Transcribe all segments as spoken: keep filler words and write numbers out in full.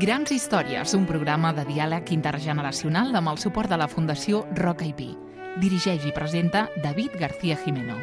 Grans històries, un programa de diàleg intergeneracional amb el suport de la Fundació Roca i Pi. Dirigeix i presenta David García Jimeno.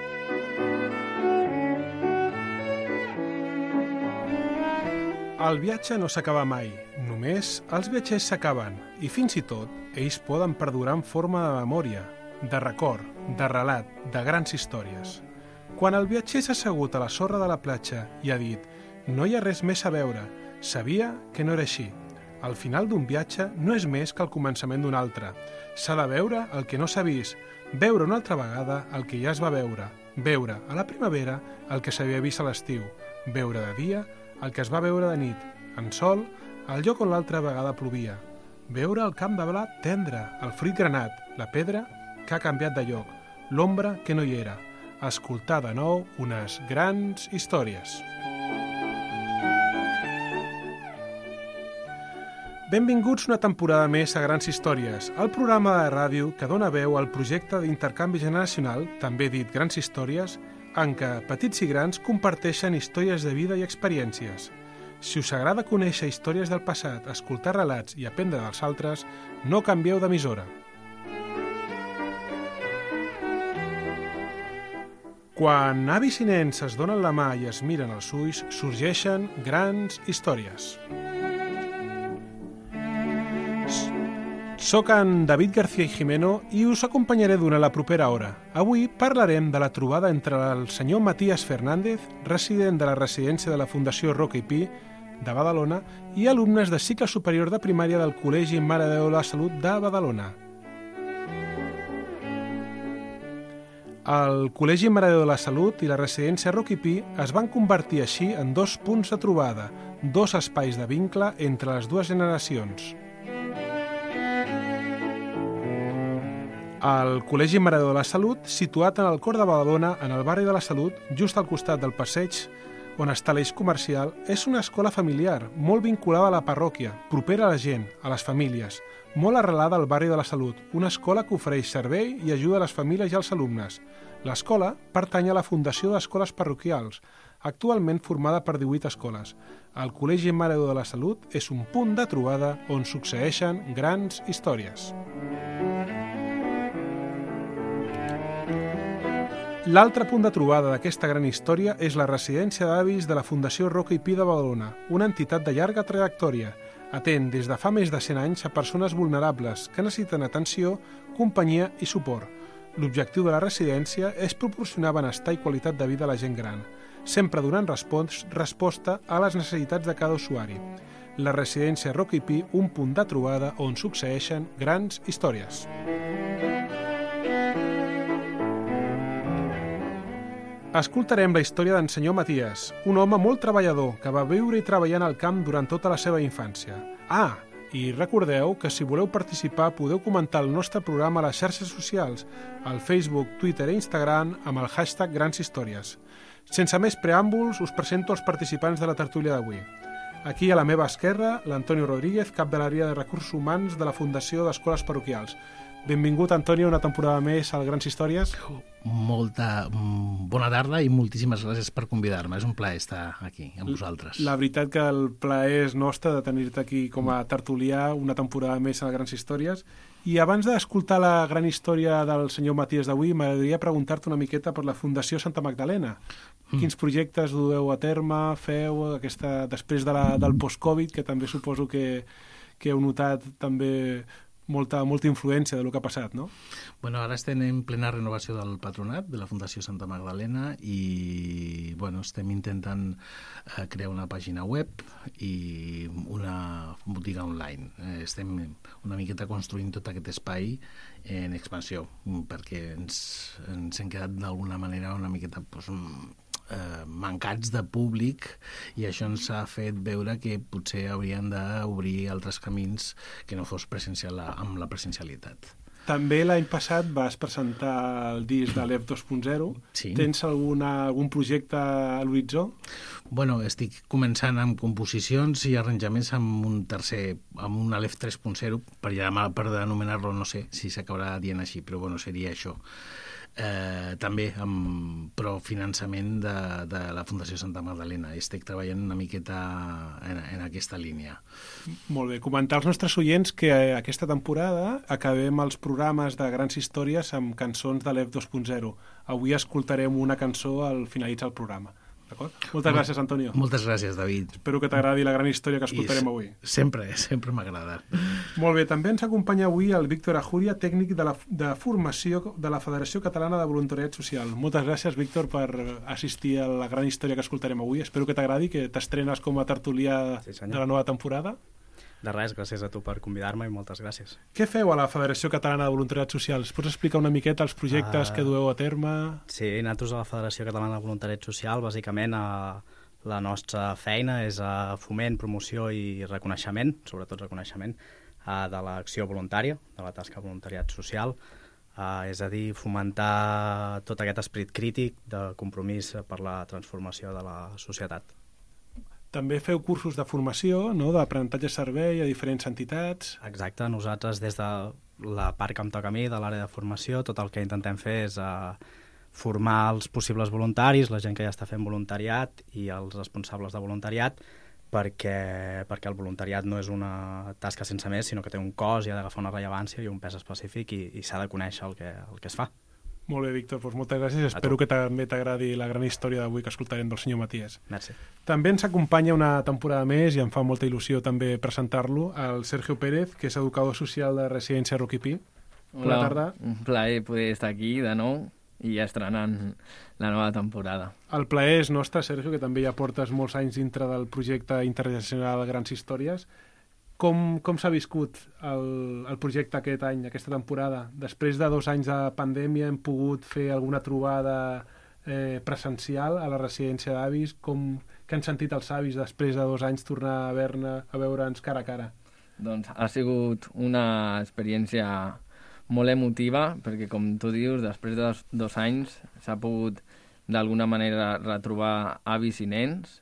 El viatge no s'acaba mai, només els viatgers s'acaben i fins i tot ells poden perdurar en forma de memòria, de record, de relat, de grans històries. Quan el viatger s'ha assegut a la sorra de la platja i ha dit «No hi ha res més a veure», sabia que no era així. El final d'un viatge no és més que el començament d'un altre. S'ha de veure el que no s'ha vist, veure una altra vegada el que ja es va veure, veure a la primavera el que s'havia vist a l'estiu, veure de dia el que es va veure de nit, en sol, al lloc on l'altra vegada plovia, veure el camp de blat tendre, el fruit granat, la pedra que ha canviat de lloc, l'ombra que no hi era, escoltar de nou unes grans històries. Benvinguts una temporada més a Grans Històries, el programa de ràdio que dona veu al projecte d'intercanvi generacional, també dit Grans Històries, en què petits i grans comparteixen històries de vida i experiències. Si us agrada conèixer històries del passat, escoltar relats i aprendre dels altres, no canvieu d'emissora. Quan avis i nens es donen la mà i es miren als ulls, sorgeixen grans històries. Soc en David García Jimeno i us acompanyaré durant la propera hora. Avui parlarem de la trobada entre el senyor Matías Fernández, resident de la residència de la Fundació Roca i Pi de Badalona, i alumnes de cicle superior de primària del Col·legi Mare de Déu de la Salut de Badalona. El Col·legi Mare de Déu de la Salut i la residència Roca i Pi es van convertir així en dos punts de trobada, dos espais de vincle entre les dues generacions. El Col·legi Mare de Déu de la Salut, situat en el cor de Badalona, en el barri de la Salut, just al costat del passeig on està l'eix comercial, és una escola familiar, molt vinculada a la parròquia, propera a la gent, a les famílies, molt arrelada al barri de la Salut, una escola que ofereix servei i ajuda a les famílies i als alumnes. L'escola pertany a la Fundació d'Escoles Parroquials, actualment formada per divuit escoles. El Col·legi Mare de Déu de la Salut és un punt de trobada on succeeixen grans històries. L'altre punt de trobada d'aquesta gran història és la residència d'avis de la Fundació Roca i Pi de Badalona, una entitat de llarga trajectòria. Atén des de fa més de cent anys a persones vulnerables que necessiten atenció, companyia i suport. L'objectiu de la residència és proporcionar benestar i qualitat de vida a la gent gran, sempre donant respons, resposta a les necessitats de cada usuari. La residència Roca i Pi, un punt de trobada on succeeixen grans històries. Escoltarem la història d'en senyor Matías, un home molt treballador que va viure i treballar al camp durant tota la seva infància. Ah, i recordeu que si voleu participar podeu comentar el nostre programa a les xarxes socials, al Facebook, Twitter i Instagram amb el hashtag Grans Històries. Sense més preàmbuls, us presento els participants de la tertúlia d'avui. Aquí a la meva esquerra, l'Antonio Rodríguez, cap de l'àrea de recursos humans de la Fundació d'Escoles Parroquials. Benvingut, Antonio, una temporada més al Grans Històries. Molta bona tarda i moltíssimes gràcies per convidar-me. És un plaer estar aquí amb vosaltres. La veritat que el plaer és nostre de tenir-te aquí com a tertulià una temporada més a Grans Històries. I abans d'escoltar la gran història del senyor Matías d'avui, m'agradaria preguntar-te una miqueta per la Fundació Santa Magdalena. Mm. Quins projectes dueu a terme, feu aquesta, després de la, del post-Covid, que també suposo que, que heu notat també molta, molta influència del que ha passat, no? Bueno, ara estem en plena renovació del patronat de la Fundació Santa Magdalena i bueno, estem intentant eh, crear una pàgina web i una botiga online. Eh, estem una miqueta construint tot aquest espai en expansió perquè ens, ens hem quedat d'alguna manera una miqueta pues, eh, mancats de públic i això ens ha fet veure que potser haurien d'obrir altres camins que no fos presencial amb la presencialitat. També l'any passat vas presentar el disc de l'E F dos punt zero. Sí. Tens alguna, algun projecte a l'horitzó? Bueno, estic començant amb composicions i arranjaments amb un tercer, amb un Aleph tres punt zero, per, per anomenar-lo, no sé si s'acabarà dient així, però bueno, seria això. eh, també amb però finançament de, de la Fundació Santa Magdalena. Estic treballant una miqueta en, en aquesta línia. Molt bé. Comentar als nostres oients que aquesta temporada acabem els programes de Grans Històries amb cançons de l'E F dos punt zero. Avui escoltarem una cançó al finalitzar el programa. D'acord? Moltes gràcies, Antonio. Moltes gràcies, David. Espero que t'agradi la gran història que escoltarem I avui. Sempre, sempre m'ha agradat. Molt bé, també ens acompanya avui el Víctor Ajúria, tècnic de, la, de formació de la Federació Catalana de Voluntariat Social. Moltes gràcies, Víctor, per assistir a la gran història que escoltarem avui. Espero que t'agradi, que t'estrenes com a tertulià sí, de la nova temporada. De res, gràcies a tu per convidar-me i moltes gràcies. Què feu a la Federació Catalana de Voluntariat Social? Pots explicar una miqueta els projectes uh, que dueu a terme? Sí, nosaltres a la Federació Catalana de Voluntariat Social, bàsicament, a la nostra feina és a foment, promoció i reconeixement, sobretot reconeixement, uh, de l'acció voluntària, de la tasca de voluntariat social, uh, és a dir, fomentar tot aquest esperit crític de compromís per la transformació de la societat. També feu cursos de formació, no?, d'aprenentatge servei a diferents entitats. Exacte, nosaltres des de la part que em toca a mi, de l'àrea de formació, tot el que intentem fer és uh, formar els possibles voluntaris, la gent que ja està fent voluntariat i els responsables de voluntariat, perquè, perquè el voluntariat no és una tasca sense més, sinó que té un cos i ha d'agafar una rellevància i un pes específic i, i s'ha de conèixer el que, el que es fa. Molt bé, Víctor, doncs moltes gràcies. Espero que també t'agradi la gran història d'avui que escoltarem del senyor Matías. Merci. També ens acompanya una temporada més i em fa molta il·lusió també presentar-lo, el Sergio Pérez, que és educador social de Residència Rocky Pi. Bona tarda. Un plaer poder estar aquí de nou i estrenant la nova temporada. El plaer és nostre, Sergio, que també ja portes molts anys dintre del projecte internacional Grans Històries. Com, com s'ha viscut el, el projecte aquest any, aquesta temporada? Després de dos anys de pandèmia hem pogut fer alguna trobada eh, presencial a la residència d'avis. Com, què han sentit els avis després de dos anys tornar a, veure, a veure'ns cara a cara? Doncs ha sigut una experiència molt emotiva, perquè com tu dius, després de dos, dos anys s'ha pogut d'alguna manera retrobar avis i nens,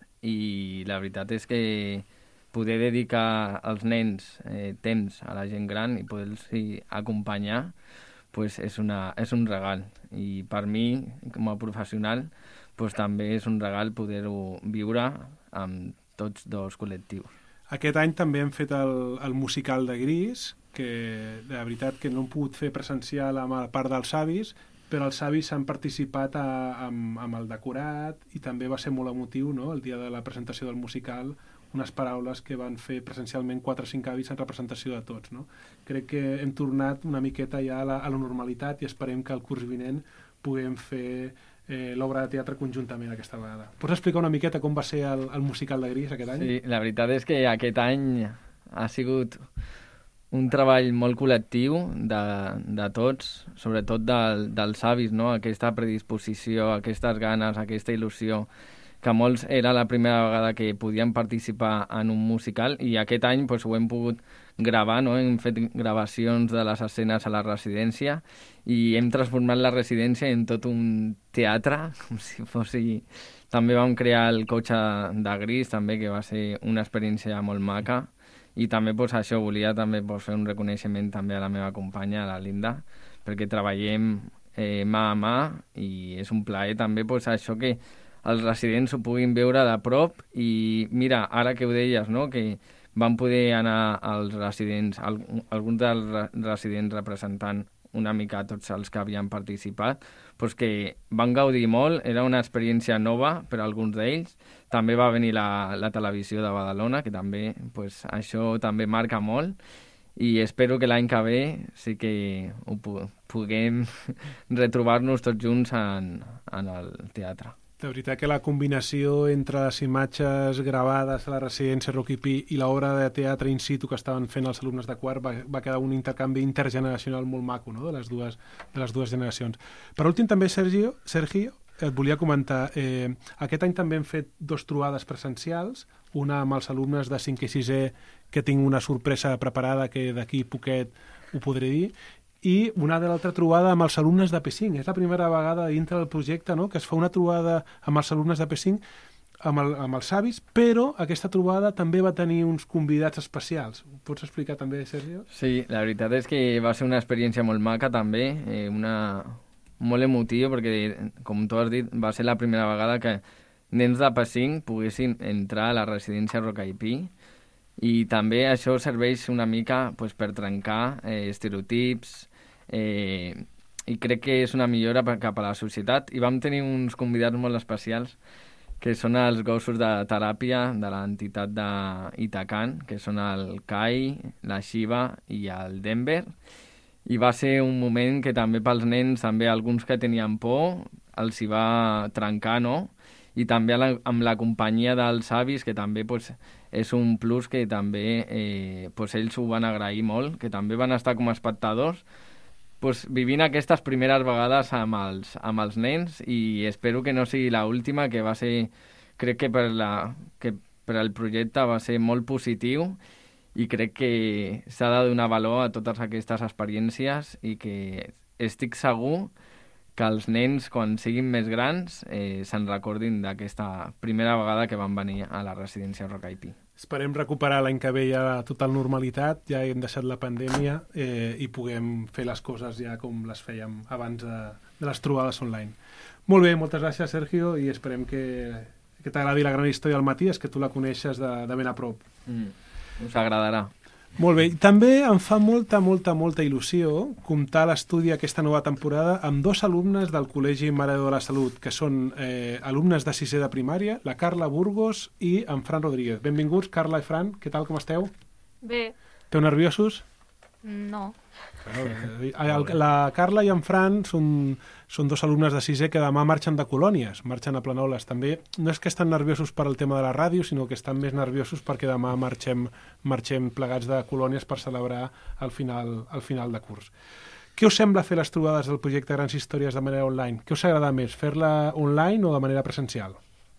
i la veritat és que poder dedicar als nens eh, temps a la gent gran i poder-los acompanyar pues és, una, és un regal. I per mi, com a professional, pues també és un regal poder-ho viure amb tots dos col·lectius. Aquest any també hem fet el, el musical de Gris, que de veritat que no hem pogut fer presencial amb la part dels avis, però els avis han participat a, amb, amb el decorat i també va ser molt emotiu, no?, el dia de la presentació del musical, unes paraules que van fer presencialment quatre o cinc avis en representació de tots, no? Crec que hem tornat una miqueta ja a la, a la normalitat i esperem que el curs vinent puguem fer eh, l'obra de teatre conjuntament aquesta vegada. Pots explicar una miqueta com va ser el, el musical de Gris aquest any? Sí, la veritat és que aquest any ha sigut un treball molt col·lectiu de, de tots, sobretot del, dels avis, no? Aquesta predisposició, aquestes ganes, aquesta il·lusió, que molts era la primera vegada que podien participar en un musical, i aquest any pues, ho hem pogut gravar, no? Hem fet gravacions de les escenes a la residència i hem transformat la residència en tot un teatre, com si fossi... També vam crear el cotxe de Gris, també, que va ser una experiència molt maca, i també pues, això, volia també pues, fer un reconeixement també a la meva companya, a la Linda, perquè treballem eh, mà a mà i és un plaer també pues, això que els residents ho puguin veure de prop. I mira, ara que ho deies, no?, que van poder anar als residents, alguns dels residents representant una mica tots els que havien participat, doncs que van gaudir molt, era una experiència nova per a alguns d'ells. També va venir la, la televisió de Badalona, que també, doncs, això també marca molt, i espero que l'any que ve sí que ho puguem retrobar-nos tots junts en, en el teatre. De veritat que la combinació entre les imatges gravades a la residència Rocky Pi i l'obra de teatre in situ que estaven fent els alumnes de quart va, va quedar un intercanvi intergeneracional molt maco, no?, de les dues, de les dues generacions. Per últim, també, Sergio, Sergio, et volia comentar, eh, aquest any també hem fet dos trobades presencials, una amb els alumnes de cinquè i sisè, que tinc una sorpresa preparada que d'aquí poquet ho podré dir, i una de l'altra trobada amb els alumnes de P cinc. És la primera vegada dintre del projecte, no?, que es fa una trobada amb els alumnes de P cinc, amb, el, amb els avis, però aquesta trobada també va tenir uns convidats especials. Ho pots explicar també, Sergio? Sí, la veritat és que va ser una experiència molt maca també, eh, una, molt emotiu, perquè, com tu has dit, va ser la primera vegada que nens de P cinc poguessin entrar a la residència Roca i Pi, i també això serveix una mica pues, per trencar eh, estereotips, eh, i crec que és una millora cap a la societat. I vam tenir uns convidats molt especials, que són els gossos de teràpia de l'entitat d'Itacan, que són el Kai, la Shiva i el Denver. I va ser un moment que també pels nens, també alguns que tenien por, els hi va trencar, no? I també amb la companyia dels avis, que també pues, és un plus que també eh, pues, ells ho van agrair molt, que també van estar com a espectadors, pues, vivint aquestes primeres vegades amb els, amb els nens, i espero que no sigui l'última, que va ser, crec que per, la, que per al projecte va ser molt positiu, i crec que s'ha de donar valor a totes aquestes experiències, i que estic segur que els nens, quan siguin més grans, eh, se'n recordin d'aquesta primera vegada que van venir a la residència Roca i Pi. Esperem recuperar l'any que ve ja la total normalitat, ja hem deixat la pandèmia eh, i puguem fer les coses ja com les fèiem abans de, de les trobades online. Molt bé, moltes gràcies, Sergio, i esperem que, que t'agradi la gran història del Matías, que tu la coneixes de, de ben a prop. Mm, us agradarà. Molt bé. També em fa molta, molta, molta il·lusió comptar l'estudi aquesta nova temporada amb dos alumnes del Col·legi Mare de la Salut, que són eh, alumnes de sisè de primària, la Carla Burgos i en Fran Rodríguez. Benvinguts, Carla i Fran. Què tal, com esteu? Bé. Esteu nerviosos? No. Bueno, la Carla i en Fran són, són dos alumnes de sisè que demà marxen de colònies, marxen a Planoles. També no és que estan nerviosos per al tema de la ràdio, sinó que estan més nerviosos perquè demà marxem, marxem plegats de colònies per celebrar el final, el final de curs. Què us sembla fer les trobades del projecte Grans Històries de manera online? Què us agrada més, fer-la online o de manera presencial?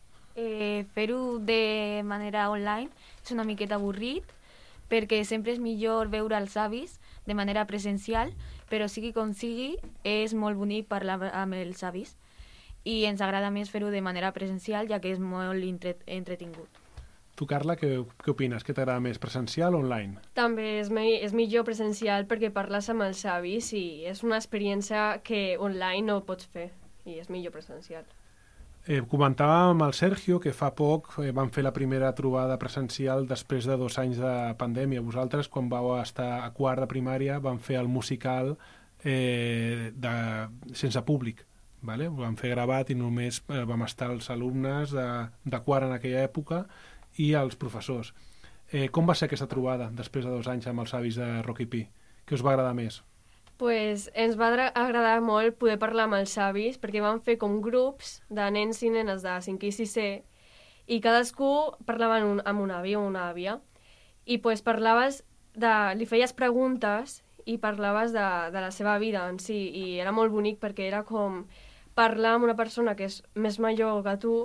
Eh, fer-ho de manera online és una miqueta avorrit, perquè sempre és millor veure els avis de manera presencial, però sigui com sigui, és molt bonic parlar amb els avis i ens agrada més fer-ho de manera presencial, ja que és molt entre entretingut. Tu, Carla, què, què opines? Què t'agrada més, presencial o online? També és, me és millor presencial perquè parles amb els avis i és una experiència que online no pots fer i és millor presencial. Eh, comentàvem amb el Sergio que fa poc eh, van fer la primera trobada presencial després de dos anys de pandèmia. Vosaltres, quan vau estar a quart de primària, van fer el musical eh, de, sense públic. Vale? Ho vam fer gravat i només eh, vam estar els alumnes de, de quart en aquella època i els professors. Eh, com va ser aquesta trobada després de dos anys amb els avis de Roca i Pi? Què us va agradar més? Pues ens va agradar molt poder parlar amb els avis perquè vam fer com grups de nens i nenes de cinquè i sisè i cadascú parlava un, amb un avi o una àvia i pues parlaves de, li feies preguntes i parlaves de, de la seva vida en si i era molt bonic perquè era com parlar amb una persona que és més major que tu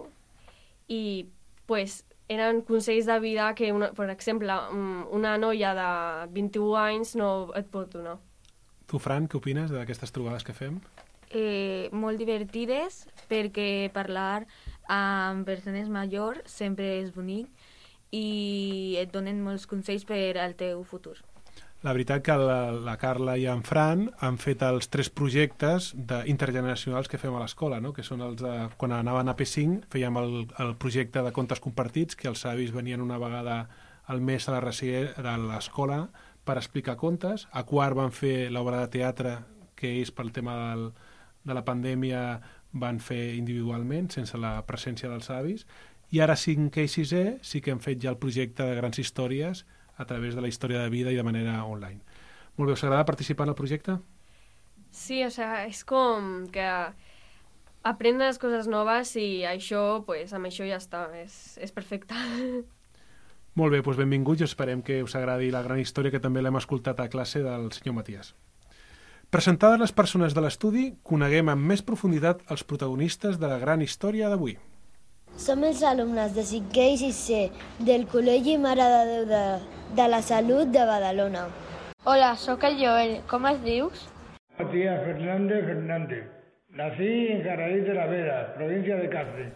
i pues eren consells de vida que, una, per exemple, una noia de vint-i-u anys no et pot donar. Tu, Fran, què opines d'aquestes trobades que fem? Eh, molt divertides, perquè parlar amb persones majors sempre és bonic i et donen molts consells per al teu futur. La veritat que la, la Carla i en Fran han fet els tres projectes de, intergeneracionals que fem a l'escola, no? Que són els de, quan anaven a P cinc, fèiem el, el projecte de contes compartits, que els avis venien una vegada al mes a la residència de l'escola per explicar contes. A quart van fer l'obra de teatre que ells pel tema del, de la pandèmia van fer individualment, sense la presència dels avis, i ara cinquè i sisè sí que hem fet ja el projecte de Grans Històries a través de la història de vida i de manera online. Molt bé, us agrada participar en el projecte? Sí, o sea, és com que aprendes coses noves i això, pues, amb això ja està, és, és perfecte. Molt bé, doncs benvinguts i esperem que us agradi la gran història que també l'hem escoltat a classe del senyor Matías. Presentades les persones de l'estudi, coneguem amb més profunditat els protagonistes de la gran història d'avui. Som els alumnes de cinquè i sisè del Col·legi Mare de Déu de, de la Salut de Badalona. Hola, sóc el Joel. Com es dius? Matías Fernández Fernández. Nací en Jaraíz de la Vera, provincia de Cáceres.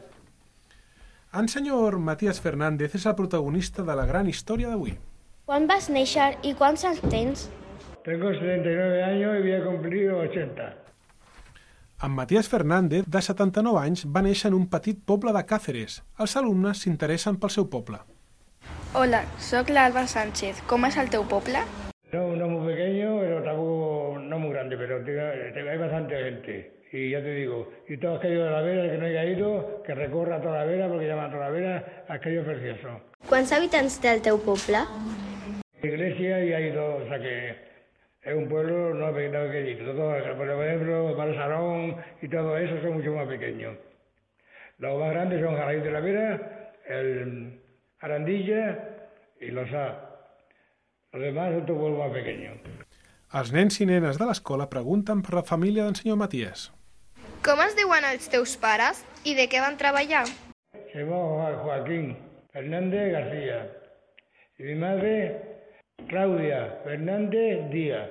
En senyor Matías Fernández és el protagonista de la gran història d'avui. Quan vas néixer i quants anys tens? Tengo setenta y nueve años y voy a cumplir ochenta. En Matías Fernández, de setanta-nou anys, va néixer en un petit poble de Cáceres. Els alumnes s'interessen pel seu poble. Hola, sóc l'Alba Sánchez. ¿Cómo es el teu poble? No, no muy pequeño, pero tampoco no muy grande, pero hay bastante gente. Y ya te digo, y todo aquello de la Vera, el que no haya ido, que recorra toda la Vera, porque llaman toda la Vera, aquello precioso. Quants habitants té el teu poble? Iglesia y hay dos, o sea que es un pueblo no pequeñito. Todo, por ejemplo, Balsarón y todo eso son mucho más pequeños. Los más grandes son Jaraíz de la Vera, el Arandilla y los A. Los demás son todo pueblos más pequeños. Els nens i nenes de l'escola pregunten per la família d'en senyor Matías. Com es diuen els teus pares i de què van treballar? Se llama Joaquín Fernández García y mi madre Claudia Fernández Díaz.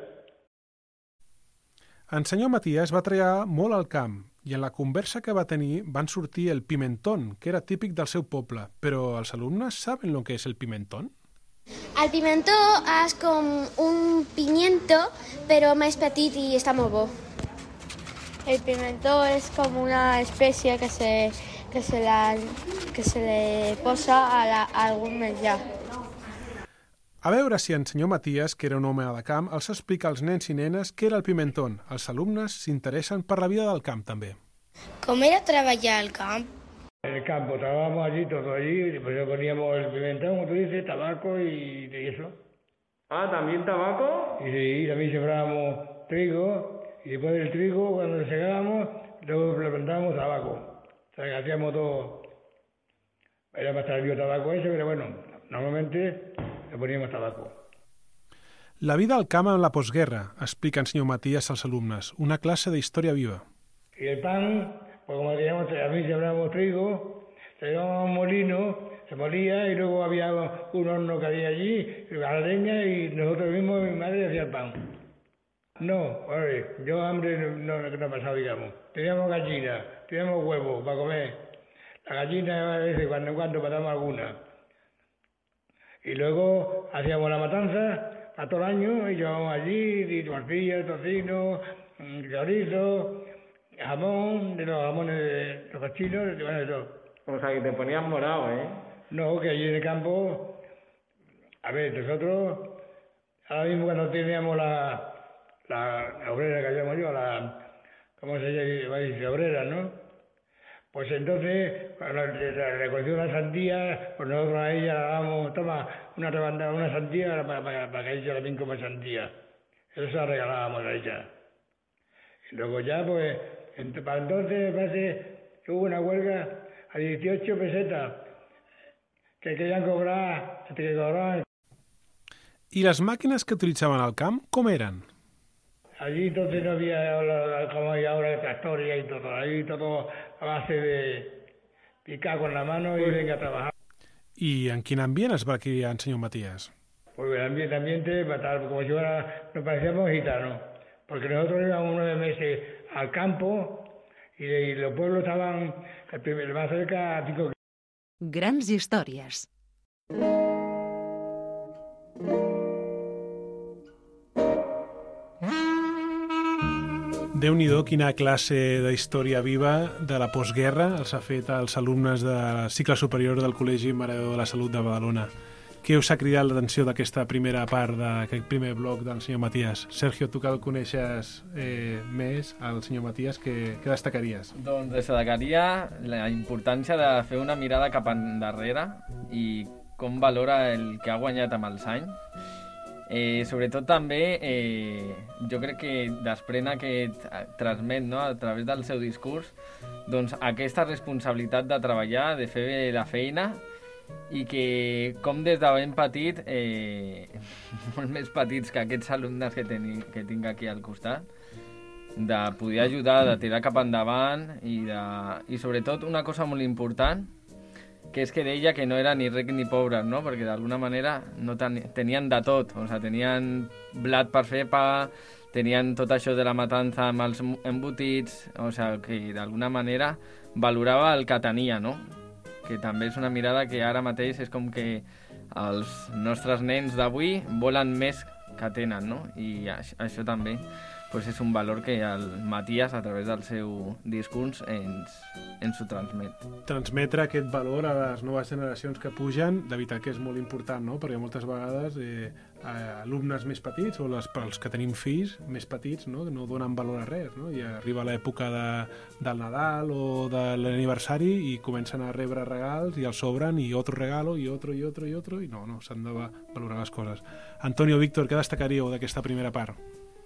En senyor Matías va treballar molt al camp i en la conversa que va tenir van sortir el pimentón, que era típic del seu poble. Però els alumnes saben lo que és el pimentón? El pimentó és com un pimiento, però més petit i està molt bo. El pimentó es como una especie que se, que se, la, que se le posa a, la, a algún menjar. A veure si en senyor Matías, que era un home de camp, els explica als nens i nenes què era el pimentón. Els alumnes s'interessen per la vida del camp, també. Com era treballar al camp? En el campo, trabajábamos allí, todo allí, y pues poníamos el pimentón, como tú dices, tabaco y, y eso. Ah, ¿también tabaco? Y sí, también sembrábamos trigo, y después del trigo, cuando lo segábamos, luego le plantábamos tabaco. O sea, que hacíamos todo. Era para estar el tabaco ese, pero bueno, normalmente le poníamos tabaco. La vida al camp en la postguerra, explica en senyor Matías als alumnes, una clase de història viva. Y el pan, pues como teníamos, a mí sembrábamos trigo, se llevaba un molino, se molía y luego había un horno que había allí, a la leña, y nosotros mismos, mi madre hacía el pan. No, oye, yo hambre no, no, no he pasado, digamos. Teníamos gallinas, teníamos huevos para comer. La gallina, a veces, cuando en cuando matamos alguna. Y luego hacíamos la matanza a todo el año y llevábamos allí tortillas, tocino, chorizo, jamón, de los jamones de los cochinos, de, bueno, de todo. O sea, que te ponías morado, ¿eh? No, que allí en el campo, a ver, nosotros, ahora mismo cuando teníamos la, la, la obrera que habíamos yo, la, ¿cómo se llama? Dice, obrera, ¿no? Pues entonces, cuando recogió una sandía, pues nosotros a ella le dábamos, toma, una rebandada, una sandía para, para, para que ella también coma sandía. Eso se la regalábamos a ella. Y luego ya, pues, para entonces, me parece que hubo una huelga a dieciocho pesetas que querían cobrar, que cobraban. I les màquines que utilitzaven al camp, com eren? Allí entonces no había, como hay ahora, tractoría y todo. Ahí todo a base de picar con la mano y venga a trabajar. I en quin ambient es va criar en senyor Matías? Pues el ambiente, el ambiente como si fuera, nos parecíamos gitanos. Porque nosotros íbamos nueve meses al campo y, de, y los pueblos estaban el, primer, el más cerca a cinco kilómetros. Grans històries. Déu-n'hi-do quina classe de història viva de la postguerra els ha fet als alumnes del cicle superior del Col·legi Mare de Déu de la Salut de Badalona. Què us ha cridat l'atenció d'aquesta primera part, d'aquest primer bloc del senyor Matías? Sergio, tu que el coneixes eh, més, el senyor Matías, què, què destacaries? Doncs destacaria la importància de fer una mirada cap endarrere i com valora el que ha guanyat amb els anys. Eh, sobretot també, eh, jo crec que desprèn aquest, transmet, no?, a través del seu discurs, doncs aquesta responsabilitat de treballar, de fer bé la feina, i que com des de ben petit, eh, molt més petits que aquests alumnes que, teni, que tinc aquí al costat, de poder ajudar, de tirar cap endavant i, de, i sobretot una cosa molt important, que és que deia que no era ni ric ni pobre, no? Perquè d'alguna manera no ten, tenien de tot, o sigui, tenien blat per fer pa, tenien tot això de la matança amb els embotits, o sigui, que d'alguna manera valorava el que tenia, no? Que també és una mirada que ara mateix és com que els nostres nens d'avui volen més que tenen, no? I això, això també. pues és un valor que el Matías, a través del seu discurs, ens, ens ho transmet. Transmetre aquest valor a les noves generacions que pugen, de veritat que és molt important, no? Perquè moltes vegades eh, alumnes més petits, o les, els que tenim fills més petits, no, no donen valor a res, no? I arriba l'època de, del Nadal o de l'aniversari i comencen a rebre regals i els sobren, i otro regalo, i otro, i otro, i otro, i no, no, s'han de valorar les coses. Antonio, Víctor, què destacaríeu d'aquesta primera part?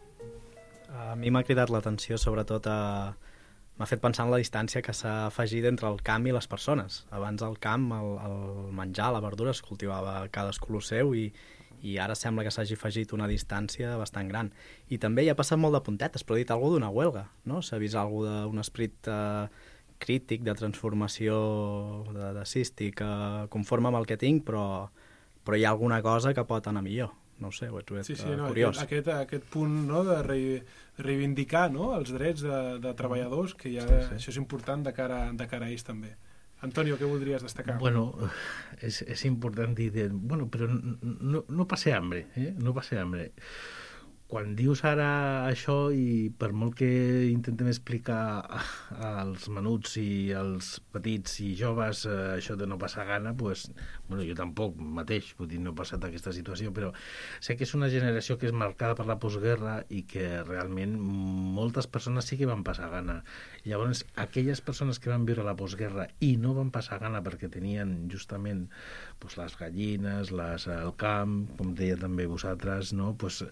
A mi m'ha cridat l'atenció, sobretot, a... m'ha fet pensar en la distància que s'ha afegit entre el camp i les persones. Abans al camp, el, el menjar, la verdura, es cultivava cadascú el seu i, i ara sembla que s'hagi afegit una distància bastant gran. I també hi ha passat molt de puntetes, però he dit alguna d'una huelga, no? S'ha vist alguna d'un esperit eh, crític, de transformació de, de cístic, eh, conforme amb el que tinc, però, però hi ha alguna cosa que pot anar millor. No ho sé, ho he trobat sí, sí, no, curiós. Aquest, aquest punt, no, de re, reivindicar, no, els drets de, de treballadors, que ja, sí, sí. Això és important de cara, de cara a ells també. Antonio, què voldries destacar? Bueno, és, és important dir, de, bueno, però no, no passe hambre, eh? No passe hambre. Quan dius ara això, i per molt que intentem explicar als menuts i als petits i joves eh, això de no passar gana, pues, bueno, jo tampoc mateix, vull dir, no he passat aquesta situació, però sé que és una generació que és marcada per la postguerra i que realment moltes persones sí que van passar gana. Llavors, aquelles persones que van viure la postguerra i no van passar gana perquè tenien justament pues, les gallines, les, el camp, com deia també vosaltres, no? Pues,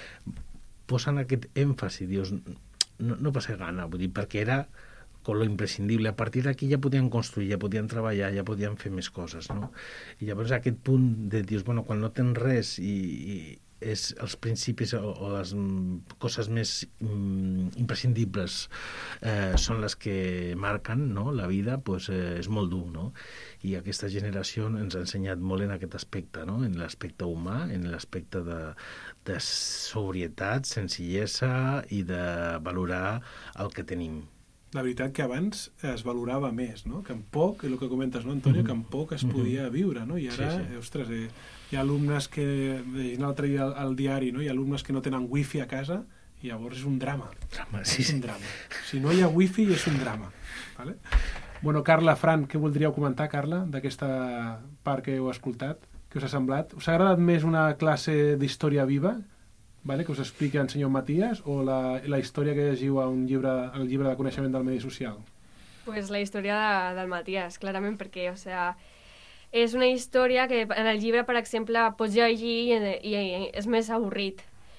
posen aquest èmfasi, dius, no, no passa gana, vull dir, perquè era con lo imprescindible. A partir d'aquí ja podien construir, ja podien treballar, ja podien fer més coses, no? I llavors aquest punt de, dius, bueno, quan no tens res i, i és els principis o, o les coses més mm, imprescindibles eh, són les que marquen, no, la vida, pues, eh, és molt dur, no? I aquesta generació ens ha ensenyat molt en aquest aspecte, no? En l'aspecte humà, en l'aspecte de, de sobrietat, senzillesa i de valorar el que tenim. La veritat que abans es valorava més, no? Que amb poc, el que comentes, no, Antonio, mm-hmm. que amb poc es podia viure, no? I ara, sí, sí. ostres, eh, hi ha alumnes que, l'altre dia al, al diari, no? Hi ha alumnes que no tenen wifi a casa i llavors és un drama. drama sí, és sí. un drama. Si no hi ha wifi és un drama. Vale? Bueno, Carla, Fran, què voldríeu comentar, Carla, d'aquesta part que heu escoltat? Què us ha semblat? Us ha agradat més una classe d'història viva, vale, que us expliqui el senyor Matías, o la, la història que llegiu a un llibre, el llibre de coneixement del medi social? Pues la història de, del Matías, clarament, perquè, o sea, és una història que en el llibre, per exemple, pots llegir i, i, i és més avorrit.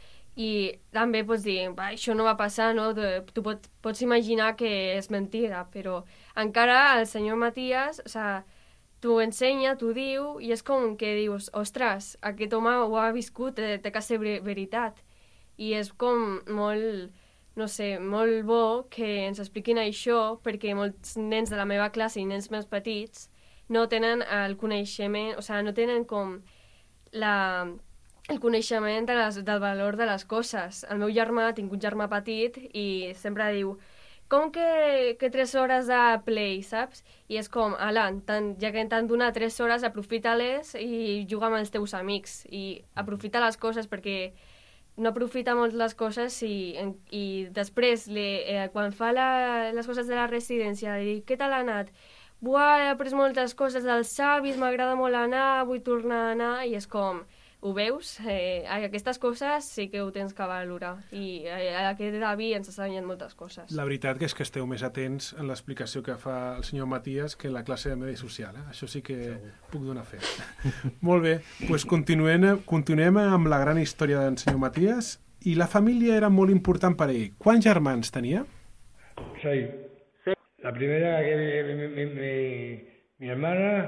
I també pots dir, va, això no va passar, no? Tu pot, pots imaginar que és mentida, però encara el senyor Matías, o sea, t'ho ensenya, t'ho diu, i és com que dius, ostres, aquest home ho ha viscut, té, té que ser veritat. I és com molt, no sé, molt bo que ens expliquin això, perquè molts nens de la meva classe i nens més petits no tenen el coneixement, o sigui, no tenen com la, el coneixement de les, del valor de les coses. El meu germà, tinc un germà petit, i sempre diu, com que, que tres hores de play, saps? I és com, Alan, ja que t'han donat tres hores, aprofita-les i juga amb els teus amics. I aprofita les coses, perquè no aprofita molt les coses i, i després, le, eh, quan fa la, les coses de la residència, li dic, què tal ha anat? Buah, he après moltes coses dels avis, m'agrada molt anar, vull tornar a anar, i és com, ho veus? Eh, aquestes coses sí que ho tens que valorar, i eh, aquest avi ens ha ensenyat moltes coses. La veritat que és que esteu més atents en l'explicació que fa el senyor Matías que la classe de medi social, eh? Això sí que Segur. Puc donar fe. Molt bé, doncs continuem, continuem amb la gran història del senyor Matías, i la família era molt important per ell. Quants germans tenia? Seis. La primera que mi, mi, mi, mi, mi hermana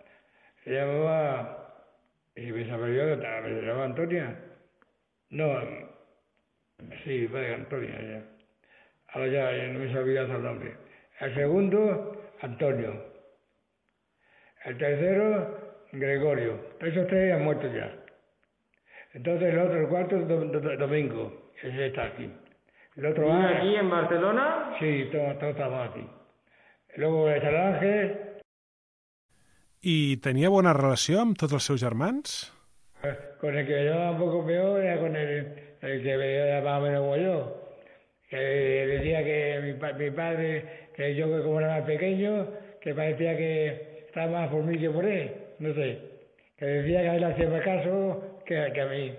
se llamaba... Y me desapareció, ¿me llamaba Antonia? No, sí, vale, Antonia, ya. Ahora ya, ya no me sabía el nombre. El segundo, Antonio. El tercero, Gregorio. Esos tres han muerto ya. Entonces el otro, el cuarto, do, do, Domingo. Ese está aquí. El otro ¿Y va, aquí en Barcelona? Sí, todos todo estamos aquí. Luego el San Ángel. I tenia bona relació amb tots els seus germans? Con el que me llevaba un poco peor era con el, el que me llevaba más o menos como yo. que decía que mi, pa mi padre, que yo como era más pequeño, que parecía que estaba más por mí que por él, no sé, que decía que a él hacía más caso que, que a mí.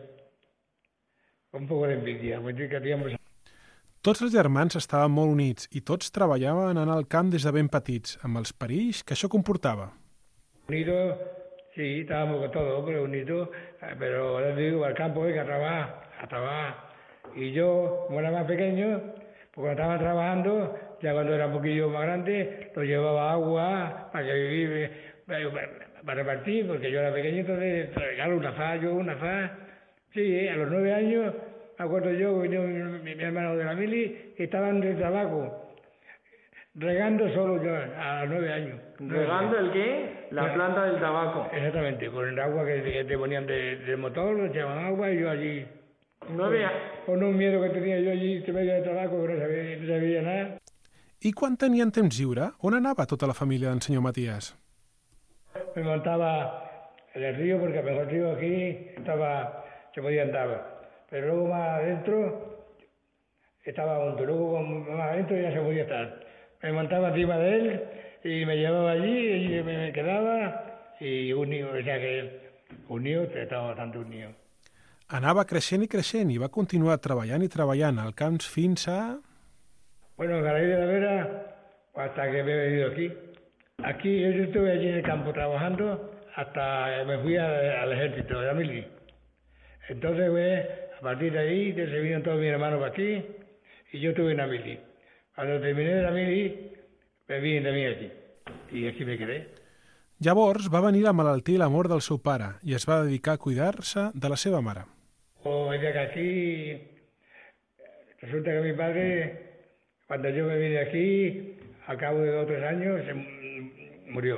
Un poco d'envidia, que teníamos... Tots els germans estaven molt units i tots treballaven en el camp des de ben petits, amb els perills que això comportava. Unidos, sí, estábamos todos, pero unidos, pero les digo, al campo hay que trabajar, a trabajar. Y yo, como era más pequeño, pues cuando estaba trabajando, ya cuando era un poquillo más grande, lo llevaba agua para que vivir, para repartir, porque yo era pequeño, entonces, claro, una fa, yo una fa. Sí, a los nueve años, me acuerdo yo, venía mi, mi hermano de la mili, y estaban de tabaco, regando solo yo, a los nueve años. ¿Regando el qué? La planta del tabaco. Exactamente, con el agua que, que te ponían de, del motor, le echaban agua y yo allí... Nueve años. Con, con un miedo que tenía yo allí, en medio de tabaco, que no sabía, no sabía nada. I quan tenien temps lliure, on anava tota la família d'en senyor Matías? Me montaba en el río, porque el mejor río aquí estaba... se podía andar, pero luego más adentro estaba hondo, luego más adentro ya se podía estar. Me montaba encima de él y me llevaba allí y me quedaba y unido, o sea que unido, estaba bastante unido. Anava creixent i creixent i va continuar treballant i treballant al camps fins a... Bueno, en Garay de la Vera, hasta que me he venido aquí. Aquí yo estuve allí en el campo trabajando hasta que me fui a, al ejército de la mili. Entonces, pues, a partir de ahí, se vinieron todos mis hermanos para aquí y yo estuve en la mili. Cuando terminé de la mili, me vine también aquí y aquí me quedé. Llavors va venir la malaltia i la mort del seu pare i es va dedicar a cuidar-se de la seva mare. O sea que aquí, resulta que mi padre, cuando yo me vine aquí, a cabo de dos o tres años, se murió.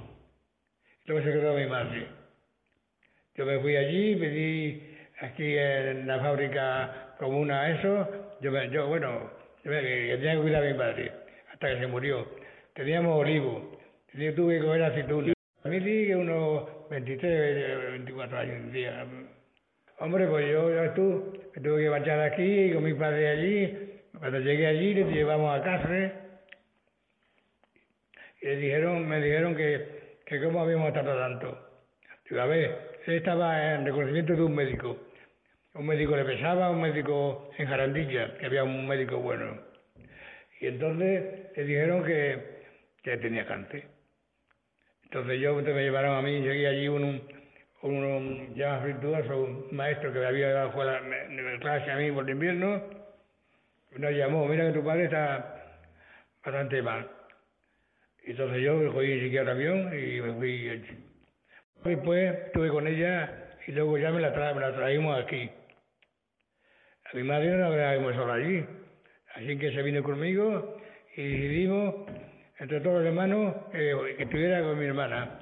Luego se quedó mi madre. Yo me fui allí, me di aquí en la fábrica comuna eso, yo, me, yo bueno, yo me, que tenía que cuidar a mi padre, hasta que se murió. Teníamos olivo, tenía, tuve que comer aceitunas. A mí sí que unos veintitrés, veinticuatro años tendría. Hombre, pues yo, ya tú, me tuve que marchar aquí con mi padre allí. Cuando llegué allí, le llevamos a Cáceres y le dijeron, me dijeron que, que cómo habíamos tardado tanto. Digo, a ver, él estaba en reconocimiento de un médico. Un médico le pesaba, un médico en Jarandilla, que había un médico bueno. Y entonces le dijeron que, que tenía cáncer. Entonces yo me llevaron a mí, llegué allí un, un, un, un ya más virtuoso, un maestro que me había dado la, la clase a mí por el invierno, y nos llamó, mira que tu padre está bastante mal. Entonces yo me cogí siquiera el avión y me fui. Después estuve con ella y luego ya me la, tra me la traímos aquí. A mi madre no la traímos sola allí. Así que se vino conmigo y decidimos, entre todos los hermanos, eh, que estuviera con mi hermana,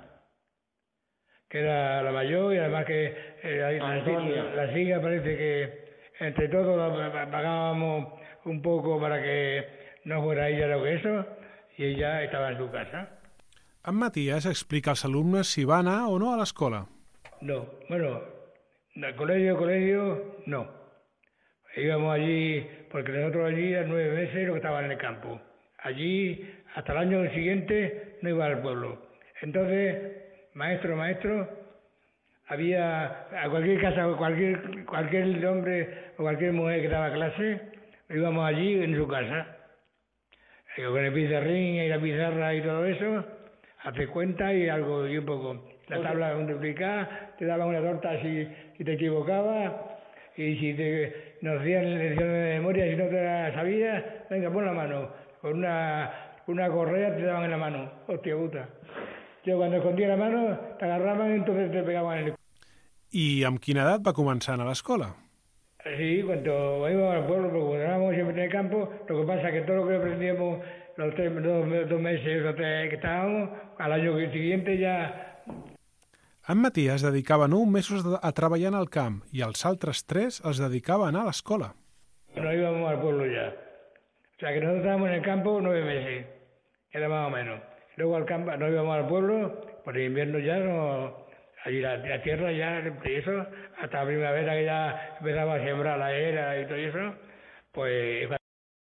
que era la mayor y además que eh, la, la, la siga parece que entre todos pagábamos un poco para que no fuera ella lo que eso y ella estaba en su casa. En Matías explica als alumnes si va anar o no a l'escola. No, bueno, al colegio, colegio, no. Íbamos allí, porque nosotros allí a nueve meses lo que estaban en el campo. Allí, hasta el año siguiente, no iba al pueblo. Entonces, maestro, maestro, había a cualquier casa, cualquier, cualquier hombre o cualquier mujer que daba clase, íbamos allí en su casa. Con el pizarrín y la pizarra y todo eso, hace cuenta y algo y un poco. La tabla multiplicada, te daban una torta si, si te equivocabas y si te, nos hacían lecciones de memoria, si no te la sabías, venga, pon la mano. Con una, una correa te daban en la mano. Hostia puta. Yo cuando escondía la mano, te agarraban y entonces te pegaban en el... I amb quina edat va començar a anar a l'escola? Sí, cuando íbamos al pueblo, porque cuando estábamos siempre en el campo, lo que pasa es que todo lo que aprendíamos los tres, dos, dos meses o tres que estábamos, al año siguiente ya... En Matías dedicava nou mesos a treballar en el camp i els altres tres els dedicava a anar a l'escola. No íbamos al pueblo ya. O sea que nosotros estábamos en el campo nueve meses, era más o menos. Luego al campo, no íbamos al pueblo, por el invierno ya no... Allí la, la tierra ya, y eso, hasta la primavera que ya empezaba a sembrar la era y todo eso, pues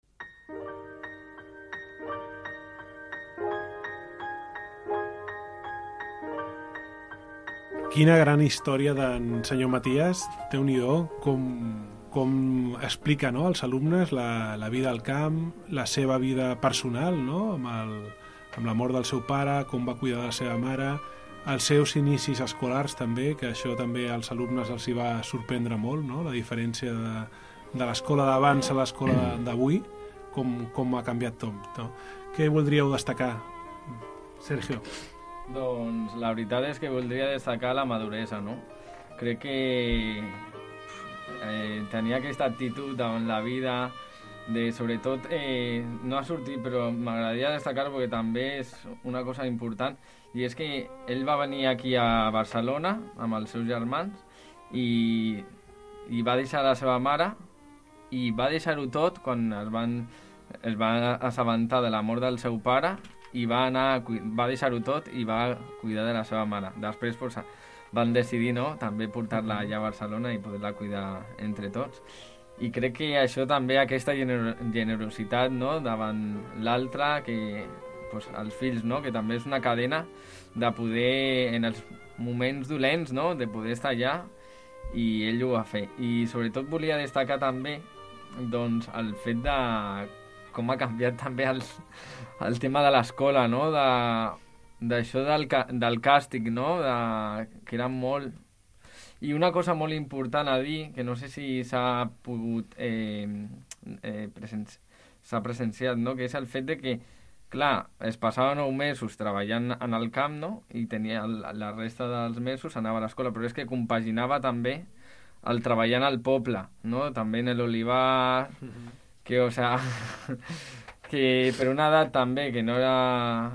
Quina gran història d'en senyor Matías, Déu-n'hi-do, com, com explica, no, als alumnes la, la vida al camp, la seva vida personal, no, amb, el, amb la mort del seu pare, com va cuidar de la seva mare, els seus inicis escolars també, que això també als alumnes els hi va sorprendre molt, no, la diferència de, de l'escola d'abans a l'escola d'avui, com, com ha canviat tot. No? Què voldríeu destacar, Sergio? Doncs la veritat és que voldria destacar la maduresa, no? Crec que eh, tenia aquesta actitud davant la vida, de sobretot, eh, no ha sortit, però m'agradaria destacar perquè també és una cosa important, i és que ell va venir aquí a Barcelona amb els seus germans i, i va deixar la seva mare i va deixar-ho tot quan es van, es va assabentar de la mort del seu pare i va anar, va deixar-ho tot i va cuidar de la seva mare. Després pues, van decidir, no?, també portar-la allà a Barcelona i poder-la cuidar entre tots. I crec que això també, aquesta gener generositat, no?, davant l'altre, que pues, els fills, no?, que també és una cadena de poder, en els moments dolents, no?, de poder estar allà, i ell ho va fer. I sobretot volia destacar també doncs, el fet de com ha canviat també el, el tema de l'escola, no?, d'això de, del, del càstig, no?, de, que era molt... I una cosa molt important a dir, que no sé si s'ha pogut eh, eh, presen s'ha presenciat, no?, que és el fet de que, clar, es passava nou mesos treballant en el camp, no?, i tenia el, la resta dels mesos anava a l'escola, però és que compaginava també el treballar al poble, no?, també en l'olivar, mm-hmm. que, o sea, que per una edat també que no era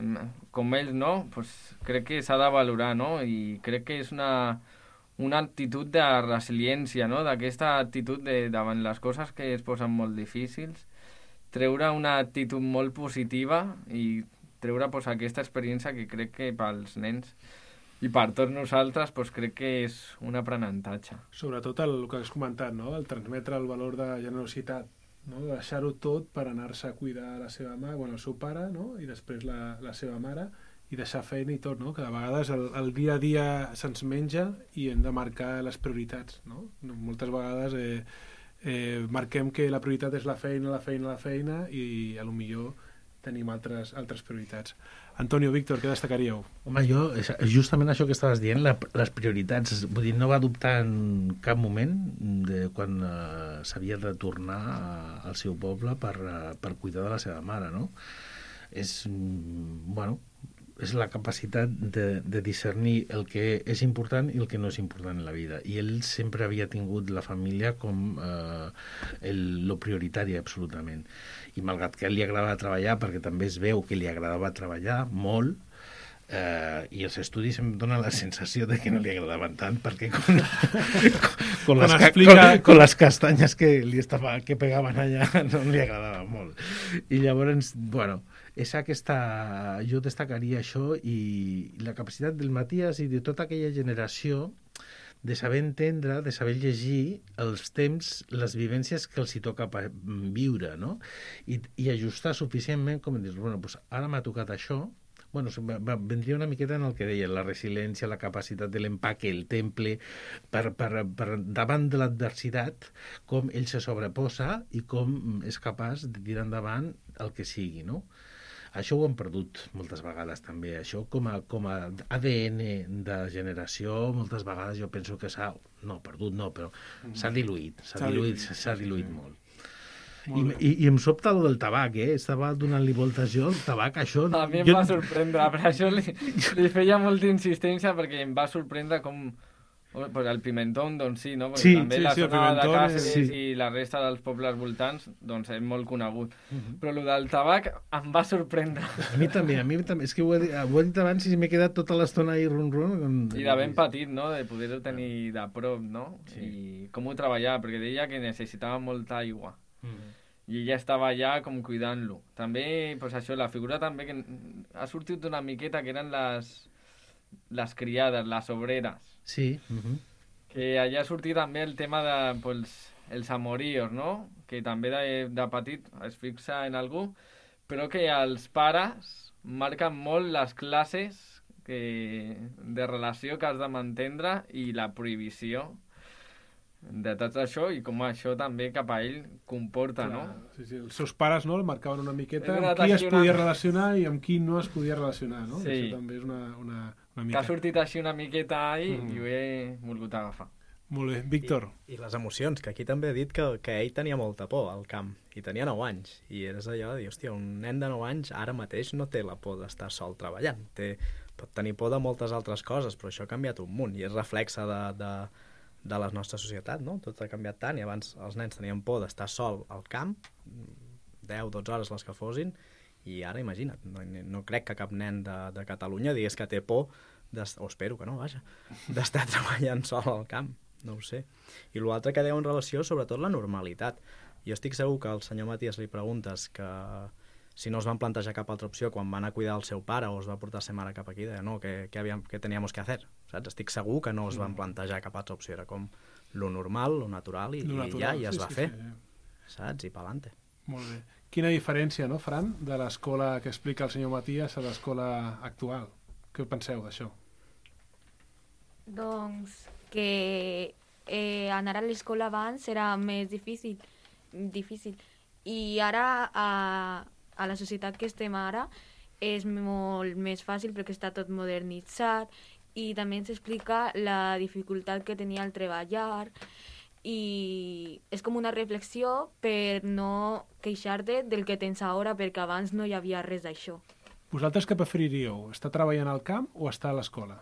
com ells, no?, pues crec que s'ha de valorar, no?, i crec que és una... una actitud de resiliència, no?, d'aquesta actitud de, davant les coses que es posen molt difícils, treure una actitud molt positiva i treure pues, aquesta experiència que crec que pels nens i per tots nosaltres pues, crec que és un aprenentatge. Sobretot el, el que has comentat, no?, el transmetre el valor de generositat, no?, de deixar-ho tot per anar-se a cuidar la seva mare, bueno, el seu pare, no?, i després la, la seva mare, i deixar feina i tot, no? Que de vegades el, el dia a dia se'ns menja i hem de marcar les prioritats, no? Moltes vegades eh, eh, marquem que la prioritat és la feina, la feina, la feina i a lo millor tenim altres, altres prioritats. Antonio, Víctor, què destacaríeu? Home, jo, justament això que estaves dient, la, les prioritats, vull dir, no va dubtar en cap moment de quan uh, s'havia de tornar a, al seu poble per, uh, per cuidar de la seva mare, no? És, bueno, és la capacitat de, de discernir el que és important i el que no és important en la vida. I ell sempre havia tingut la família com eh, el, lo prioritari absolutament. I malgrat que a ell li agradava treballar, perquè també es veu que li agradava treballar molt, eh, i els estudis em donen la sensació de que no li agradaven tant, perquè con, con, con, les, explica... con, con les castanyes que li estava, que pegaven allà no li agradava molt. I llavors, bueno... és aquesta, jo destacaria això i la capacitat del Matías i de tota aquella generació de saber entendre, de saber llegir els temps, les vivències que els hi toca viure, no? I, i ajustar suficientment com dir, bueno, pues ara m'ha tocat això, bueno, vendria una miqueta en el que deia, la resiliència, la capacitat de l'empaque, el temple, per, per, per davant de l'adversitat, com ell se sobreposa i com és capaç de tirar endavant el que sigui, no? Això ho hem perdut moltes vegades també. Això com a, com a A D N de generació, moltes vegades jo penso que s'ha... No, perdut no, però s'ha diluït. S'ha diluït, s'ha diluït molt. molt I, i, I em sobta el del tabac, eh? Estava donant-li voltes jo, el tabac, això... A mi em jo... va sorprendre, per això li, li feia molta insistència, perquè em va sorprendre com... Pues el Pimentón, doncs sí, no? Perquè sí, també sí, la sí, zona de Càceres sí. i la resta dels pobles voltants doncs és molt conegut. Uh -huh. Però el del tabac em va sorprendre. A mi també, a mi també. És que ho he dit, ho he dit abans i m'he quedat tota l'estona ahí ron-ron. I de ben petit, no? De poder-ho tenir de prop, no? Sí. I com ho treballava, perquè deia que necessitava molta aigua. Uh -huh. I ella estava allà com cuidant-lo. També, pues això, la figura també que ha sortit una miqueta que eren les, les criades, les obreres. Sí. Uh -huh. Que allà ha sortit també el tema de pues, els amoríos, no? Que també de, de petit es fixa en algú, però que els pares marquen molt les classes que, de relació que has de mantindre i la prohibició de tot això i com això també cap a ell comporta, Clar, no? Sí, sí. Els seus pares, no?, el marcaven una miqueta És amb una qui es tasca podia una- relacionar i amb qui no es podia relacionar, no? Sí. Això també és una, una, una Que mica... ha sortit així una miqueta ahí Mm. i ho he volgut agafar. Molt bé. Víctor? I, I les emocions, que aquí també he dit que, que ell tenia molta por al camp, i tenia nou anys, i eres allò de dir, hòstia, un nen de nou anys ara mateix no té la por d'estar sol treballant, té, pot tenir por de moltes altres coses, però això ha canviat un munt, i és reflexe de, de, de la nostra societat, no? Tot ha canviat tant, i abans els nens tenien por d'estar sol al camp, deu dotze hores les que fossin, i ara imagina't, no, no crec que cap nen de, de Catalunya digués que té por, o espero que no, vaja, d'estar treballant sol al camp, no ho sé. I l'altre que deu en relació, sobretot, la normalitat. Jo estic segur que al senyor Matías li preguntes que si no es van plantejar cap altra opció quan van a cuidar el seu pare o es va portar sa mare cap aquí, deia, no, què, què, havíem, què teníamos que hacer? Saps? Estic segur que no es van plantejar cap altra opció, era com lo normal, lo natural, i, Lo natural, i ja, i es sí, va sí, fer, sí. saps? I pa'lante. Molt bé. Quina diferència, no, Fran, de l'escola que explica el senyor Matías a l'escola actual? Què penseu d'això? Doncs que eh, anar a l'escola abans era més difícil, difícil. I ara, a, a la societat que estem ara, és molt més fàcil perquè està tot modernitzat i també ens explica la dificultat que tenia el treballar i és com una reflexió per no queixar-te del que tens ara perquè abans no hi havia res d'això. Vosaltres què preferiríeu? Estar treballant al camp o estar a l'escola?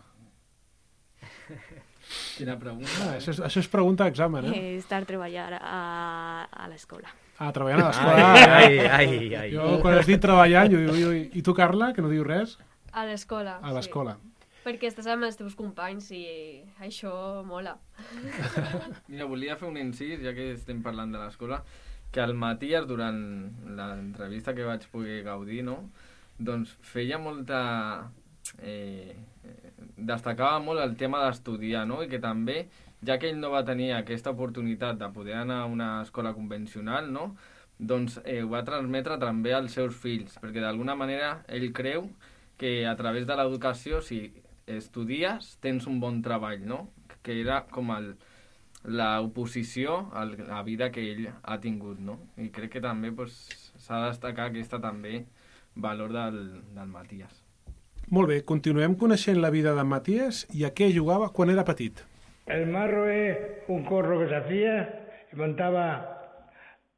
Quina pregunta. Ah, això, és, això és pregunta d'examen, eh? Eh, estar treballar a, a l'escola. Ah, treballant a l'escola. Ai, ai, ai. Jo, quan has dit treballant, jo diu, i, i tu, Carla, que no diu res? A l'escola, A l'escola. sí. Perquè estàs amb els teus companys i això mola. Mira, volia fer un incís, ja que estem parlant de l'escola, que el Matías, durant l'entrevista que vaig poder gaudir, no?, doncs feia molta... Eh, destacava molt el tema d'estudiar, no?, i que també, ja que ell no va tenir aquesta oportunitat de poder anar a una escola convencional, no?, doncs eh, ho va transmetre també als seus fills, perquè d'alguna manera ell creu que a través de l'educació, si estudies, tens un bon treball, no?, que era com el, l'oposició a la vida que ell ha tingut, no?, i crec que també pues, s'ha de destacar aquesta també valor del, del Matías. Molt bé, continuem coneixent la vida d'en Matías i a què jugava quan era petit. El marro es un corro que se hacía y montaba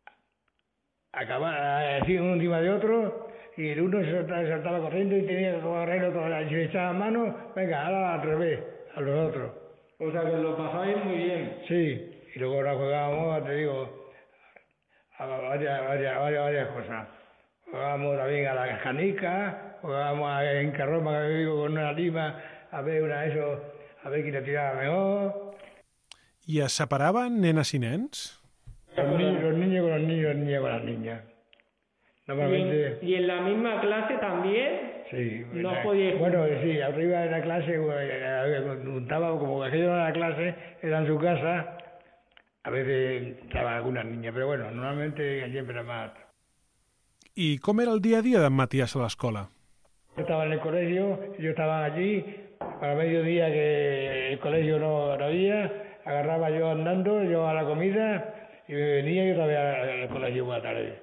acababa así uno encima de otro y el uno se saltaba, se saltaba corriendo y tenía que agarrar el otro. Si le echaba mano, venga, ahora al revés, a los otros. O sea que lo pasáis muy bien. Sí, y luego ahora jugábamos, te digo, a varias, varias, varias, varias cosas. Jugábamos también a la canica, jugábamos a, en carroma, que digo, con una lima, a ver una eso, a ver quién la tiraba mejor. I es separaven nenes i nens? Los niños, los niños con los niños, las niñas con las niñas. Normalmente... ¿Y en la misma clase también? Sí. No la, podía... Bueno, sí, arriba de la clase, juntaba, como aquello no era la clase, era en su casa, a veces estaba alguna niña, pero bueno, normalmente siempre era más... I com era el dia a dia d'en Matías a l'escola? Yo estaba en el colegio, ellos estaban allí, para mediodía que el colegio no, no había, agarraba yo andando, yo a la comida, y me venía y otra vez al colegio por la tarde.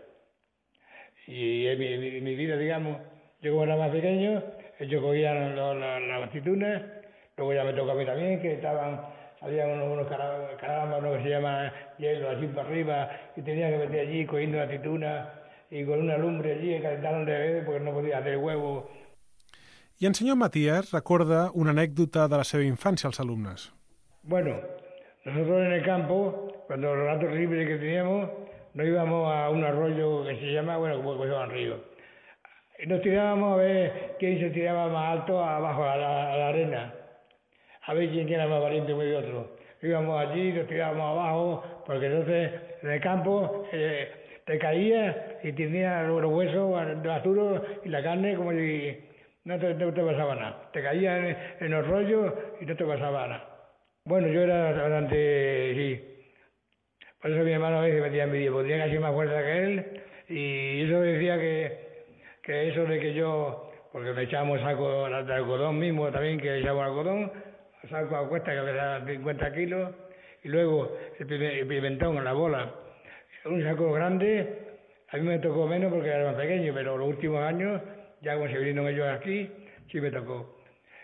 Y es mi, mi, mi vida, digamos, yo como era más pequeño, ellos cogían las la, la aceitunas, luego ya me tocó a mí también, que estaban, había unos, unos carambas, uno que se llama hielo, así para arriba, y tenía que meter allí cogiendo la aceituna, y con una lumbre allí, calentaron de bebé, porque no podía hacer huevo. I en senyor Matías recorda una anècdota de la seva infància als alumnes. Bueno, nosotros en el campo, cuando los ratos libres que teníamos, nos íbamos a un arroyo que se llama, bueno, como que se llama río. Y nos tirábamos a ver quién se tiraba más alto abajo a la, a la arena, a ver quién era más valiente uno y otro. Íbamos allí, nos tirábamos abajo, porque entonces en el campo eh, te caías y tenías los huesos más duros y la carne como si no te, no te pasaba nada. Te caías en, en los rollos y no te pasaba nada. Bueno, yo era bastante, sí. Por eso mi hermano a veces me decía envidia, podría casi más fuerza que él, y eso decía que, que eso de que yo porque le echábamos saco de algodón mismo también, que echábamos algodón, saco a cuesta que pesaba cincuenta kilos, y luego el pimentón en la bola, un saco grande. A mí me tocó menos porque era más pequeño, pero los últimos años, ya como se vinieron ellos aquí, sí me tocó.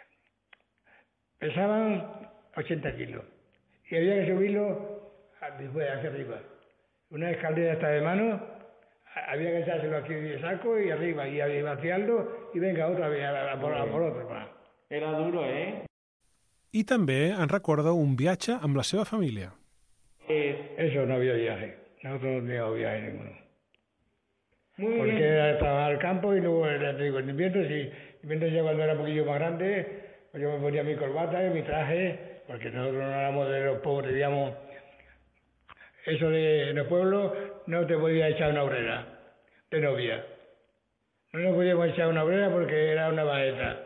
Pesaban ochenta kilos y había que subirlo después hacia arriba. Una escalera esta de mano, había que echárselo aquí de saco y arriba, y vaciarlo, y venga otra vez a, a, por, a por otro. Va. Era duro, eh? I també en recorda un viatge amb la seva família. Eso no había viaje, nosotros no teníamos viaje ninguno. Muy Porque bien. era trabajar al campo y luego, ya te digo, en invierno, sí, en invierno ya cuando era un poquillo más grande, pues yo me ponía mi corbata y mi traje, porque nosotros no éramos de los pobres, digamos. Eso de en el pueblo no te podía echar una obrera de novia. No nos podíamos echar una obrera porque era una baeta.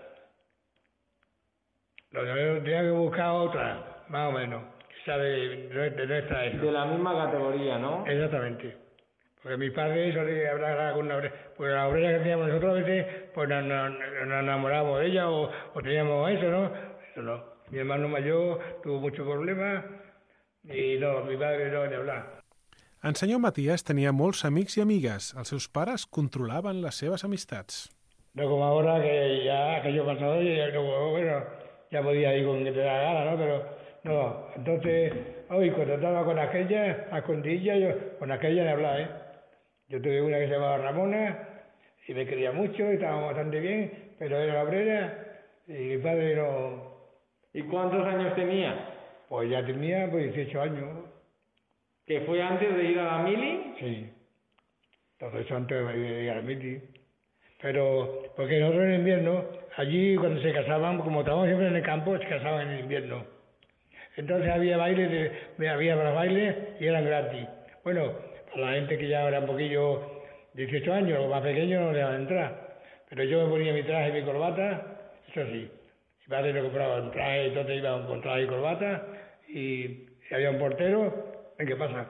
Lo que tenía que buscar otra, más o menos, que sea de, de nuestra eso. De la misma categoría, ¿no? Exactamente. Porque mi padre solía hablar con una obrera. Pues la obrera que teníamos nosotros a veces, pues nos, nos, nos enamorábamos de ella o, o teníamos eso, ¿no? Eso no. Mi hermano mayor tuvo muchos problemas i no, mi padre no de hablar. En senyor Matías tenia molts amics i amigues. Els seus pares controlaven les seves amistats. No como ahora que ya aquello pasó y ya, como, bueno, ya podía ir con quien te da la gana, ¿no? Pero no, entonces, hoy cuando estaba con aquella, a escondilla, yo con aquella de hablar, ¿eh? Yo tuve una que se llamaba Ramona y me quería mucho y estábamos bastante bien, pero era la obrera y mi padre no... ¿Y cuántos años tenía? Pues ya tenía pues dieciocho años. ¿Que fue antes de ir a la mili? Sí, todo eso antes de ir a la mili. Pero, porque nosotros en invierno, allí cuando se casaban, como estábamos siempre en el campo, se casaban en invierno. Entonces había bailes, de, había para bailes y eran gratis. Bueno, para la gente que ya era un poquillo, dieciocho años, los más pequeños no le iban a entrar. Pero yo me ponía mi traje y mi corbata, eso sí. Mi padre me compraba un traje, entonces iba con traje y corbata, y si había un portero, ¿en qué pasa?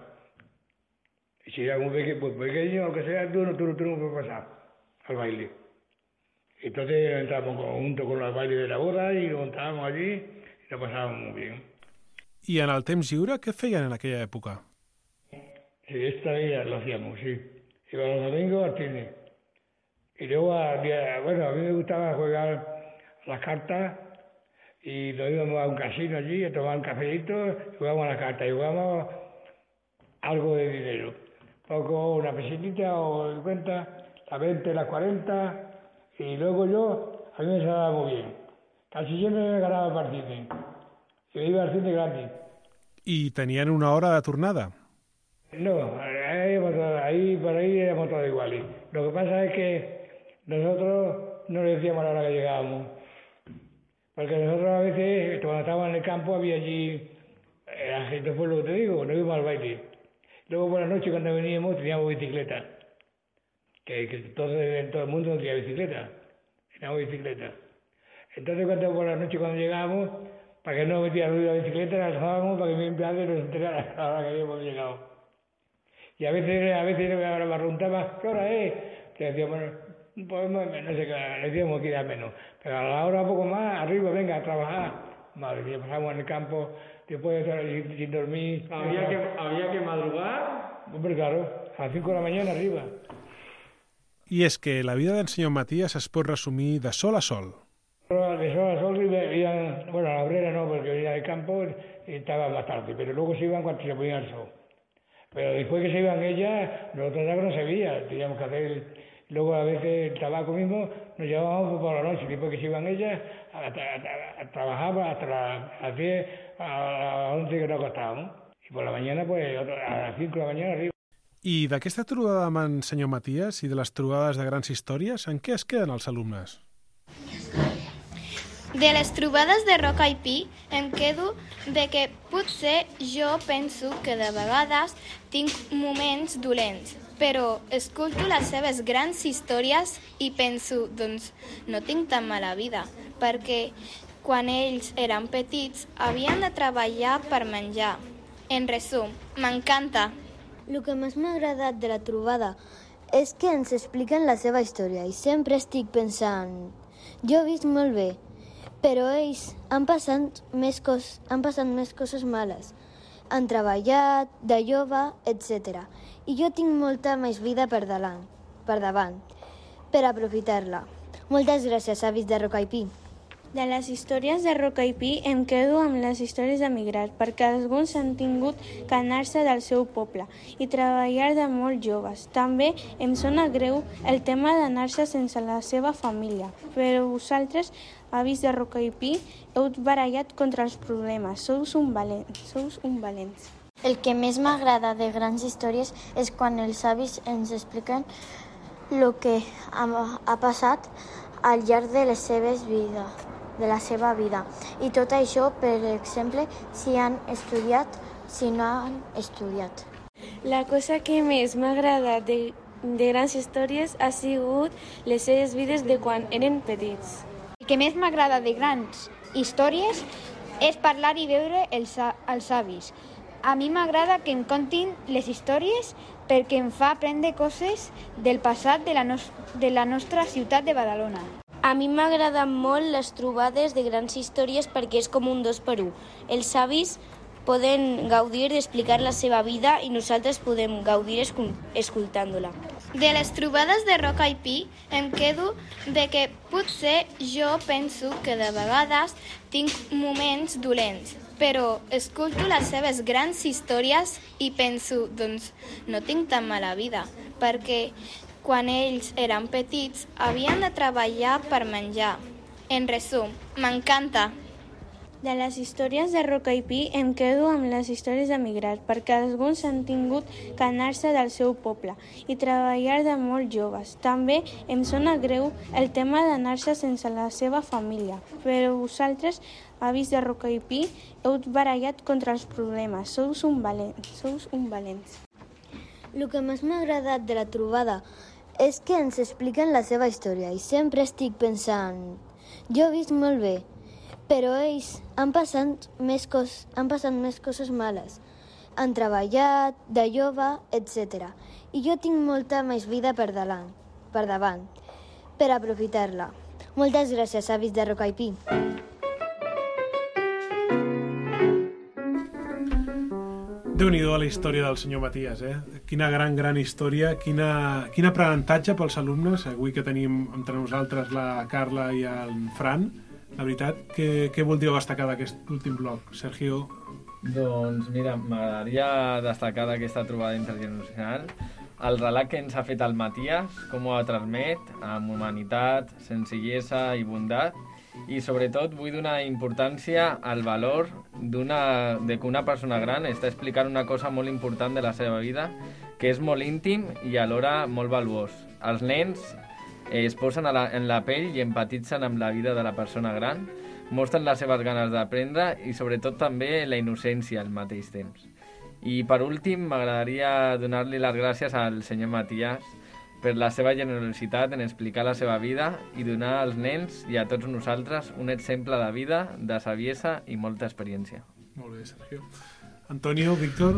Y si era muy pequeño, pues pequeño, aunque sea, tú no, tú, tú no puedes pasar al baile. Entonces entramos junto con los bailes de la boda y nos montábamos allí y lo pasábamos muy bien. I en el temps lliure, què feien en aquella època? Sí, esta vida lo hacíamos, sí. Iba los domingos al cine. Y luego, al día, bueno, a mí me gustaba jugar las cartas y nos íbamos a un casino allí a tomar un cafecito y jugábamos a las cartas y jugábamos algo de dinero. Poco, una pesetita o cincuenta, las veinte, las cuarenta, y luego yo, a mí me salía muy bien. Casi siempre me ganaba para el cine. Y me iba al cine gratis. I tenien una hora de tornada? No, ahí, ahí por ahí éramos todos iguales. Lo que pasa es que nosotros no le decíamos a la hora que llegábamos. Porque nosotros a veces, cuando estábamos en el campo, había allí, la gente fue lo que te digo, nos íbamos al baile. Luego por la noche cuando veníamos teníamos bicicleta. Que, que todo, todo el mundo no tenía bicicleta. Teníamos bicicleta. Entonces cuando por la noche cuando llegábamos, para que no metiera ruido la bicicleta, la dejábamos para que mi padre nos enterara a la hora que habíamos llegado. Y a veces, a veces me preguntaba, ¿qué hora es? Que decíamos, pues no sé qué, le decíamos que era menos. Pero a la hora un poco más, arriba, venga, a trabajar. Madre mía, pasamos en el campo, después de estar sin, sin dormir. ¿Había que, ¿Había que madrugar? Hombre, claro, a las cinco de la mañana arriba. I és que la vida del senyor Matías es pot resumir de sol a sol. De sol a sol, iban, bueno, a la obrera no, porque venía del campo y estaba más tarde, pero luego se iban cuando se ponía el sol. Pero después que se iban ellas, nosotros ya no se veía, teníamos que hacer... Luego a veces el tabaco mismo nos llevábamos por la noche, después que se iban ellas, a, a, a, a trabajar hasta las, las diez, a las once que nos acostábamos. Y por la mañana, pues, a las cinco de la mañana arriba. I d'aquesta trobada amb en senyor Matías i de les trobades de grans històries, en què es queden els alumnes? De les trobades de Rock I P em quedo de que potser jo penso que de vegades tinc moments dolents, però escolto les seves grans històries i penso, doncs, no tinc tan mala vida, perquè quan ells eren petits havien de treballar per menjar. En resum, m'encanta. El que més m'ha agradat de la trobada és que ens expliquen la seva història i sempre estic pensant Jo he vist molt bé, però ells han passat més, cos, han passat més coses males. Han treballat, de jove, etcètera. I jo tinc molta més vida per davant, per davant, per aprofitar-la. Moltes gràcies, avis de Rock I P. De les històries de Rock I P em quedo amb les històries d'emigrar, perquè alguns han tingut que anar-se del seu poble i treballar de molt joves. També em sona greu el tema d'anar-se sense la seva família, però vosaltres, avis de Rock I P, heu barallat contra els problemes. Sous un valent, sous un valents. El que més m'agrada de grans històries és quan els avis ens expliquen el que ha, ha passat al llarg de les seves vides. de la seva vida. I tot això, per exemple, si han estudiat, si no han estudiat. La cosa que més m'agrada de, de grans històries ha sigut les seves vides de quan eren petits. El que més m'agrada de grans històries és parlar i veure els, els avis. A mi m'agrada que em contin les històries perquè em fa aprendre coses del passat de la, no, de la nostra ciutat de Badalona. A mi m'agraden molt les trobades de grans històries perquè és com un dos per un. Els avis poden gaudir d'explicar la seva vida i nosaltres podem gaudir escoltant-la. De les trobades de Rock I P em quedo de que potser jo penso que de vegades tinc moments dolents, però escolto les seves grans històries i penso, doncs, no tinc tan mala vida, perquè quan ells eren petits, havien de treballar per menjar. En resum, m'encanta. De les històries de Rock I P em quedo amb les històries d'emigrar, perquè alguns han tingut que anar-se del seu poble i treballar de molt joves. També em sona greu el tema d'anar-se sense la seva família, però vosaltres, avis de Rock I P, heu barallat contra els problemes. Sous un valent, sous un valents. El que més m'ha agradat de la trobada és que ens expliquen la seva història i sempre estic pensant, jo he vist molt bé, però ells han passat més, cos, han passat més coses males. Han treballat, de jove, etcètera. I jo tinc molta més vida per davant, per davant, per aprofitar-la. Moltes gràcies, avis de Rock I P. Déu-n'hi-do a la història del senyor Matías, eh? Quina gran, gran història, quina, quin aprenentatge pels alumnes, avui que tenim entre nosaltres la Carla i el Fran. La veritat, què, què voldríeu destacar d'aquest últim bloc, Sergio? Doncs mira, m'agradaria destacar d'aquesta trobada intergeneracional el relat que ens ha fet el Matías, com ho ha transmet, amb humanitat, senzillesa i bondat, i sobretot vull donar importància al valor d'una, de que una persona gran està explicant una cosa molt important de la seva vida, que és molt íntim i alhora molt valuós. Els nens es posen a la, en la pell i empatitzen amb la vida de la persona gran, mostren les seves ganes d'aprendre i sobretot també la innocència al mateix temps. I per últim m'agradaria donar-li les gràcies al senyor Matías per la seva generositat en explicar la seva vida i donar als nens i a tots nosaltres un exemple de vida, de saviesa i molta experiència. Molt bé, Sergio. Antonio, Víctor?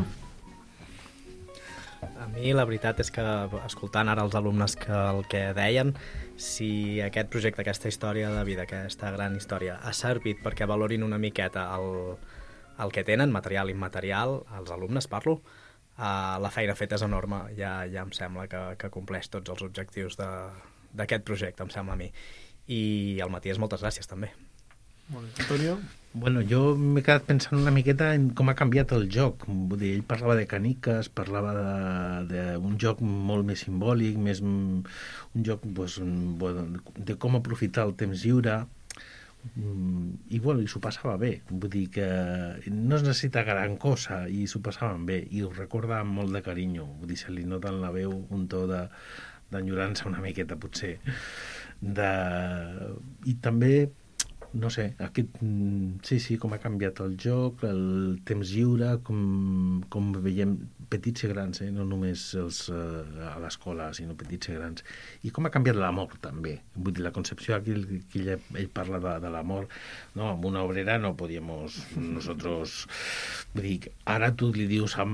A mi la veritat és que, escoltant ara els alumnes que el que deien, si aquest projecte, aquesta història de vida, aquesta gran història, ha servit perquè valorin una miqueta el, el que tenen, material i immaterial, els alumnes parlo, Uh, la feina feta és enorme, ja, ja em sembla que, que compleix tots els objectius d'aquest projecte, em sembla a mi. I al Matías, moltes gràcies, també. Molt bé. Antonio? Bueno, jo m'he quedat pensant una miqueta en com ha canviat el joc. Vull dir, ell parlava de caniques, parlava d'un joc molt més simbòlic, més, un joc pues, de com aprofitar el temps lliure, i bueno, i s'ho passava bé, vull dir que no es necessita gran cosa i s'ho passaven bé i ho recorda amb molt de carinyo, vull dir, se li nota en la veu un to d'enyorança una miqueta potser de... i també no sé, aquest, sí, sí, com ha canviat el joc, el temps lliure, com, com veiem petits i grans, eh? No només els, eh, a l'escola, sinó petits i grans. I com ha canviat l'amor, també. Vull dir, la concepció aquí, que ell, ell parla de, de l'amor, no, amb una obrera no podíamos nosotros... Vull dir, ara tu li dius amb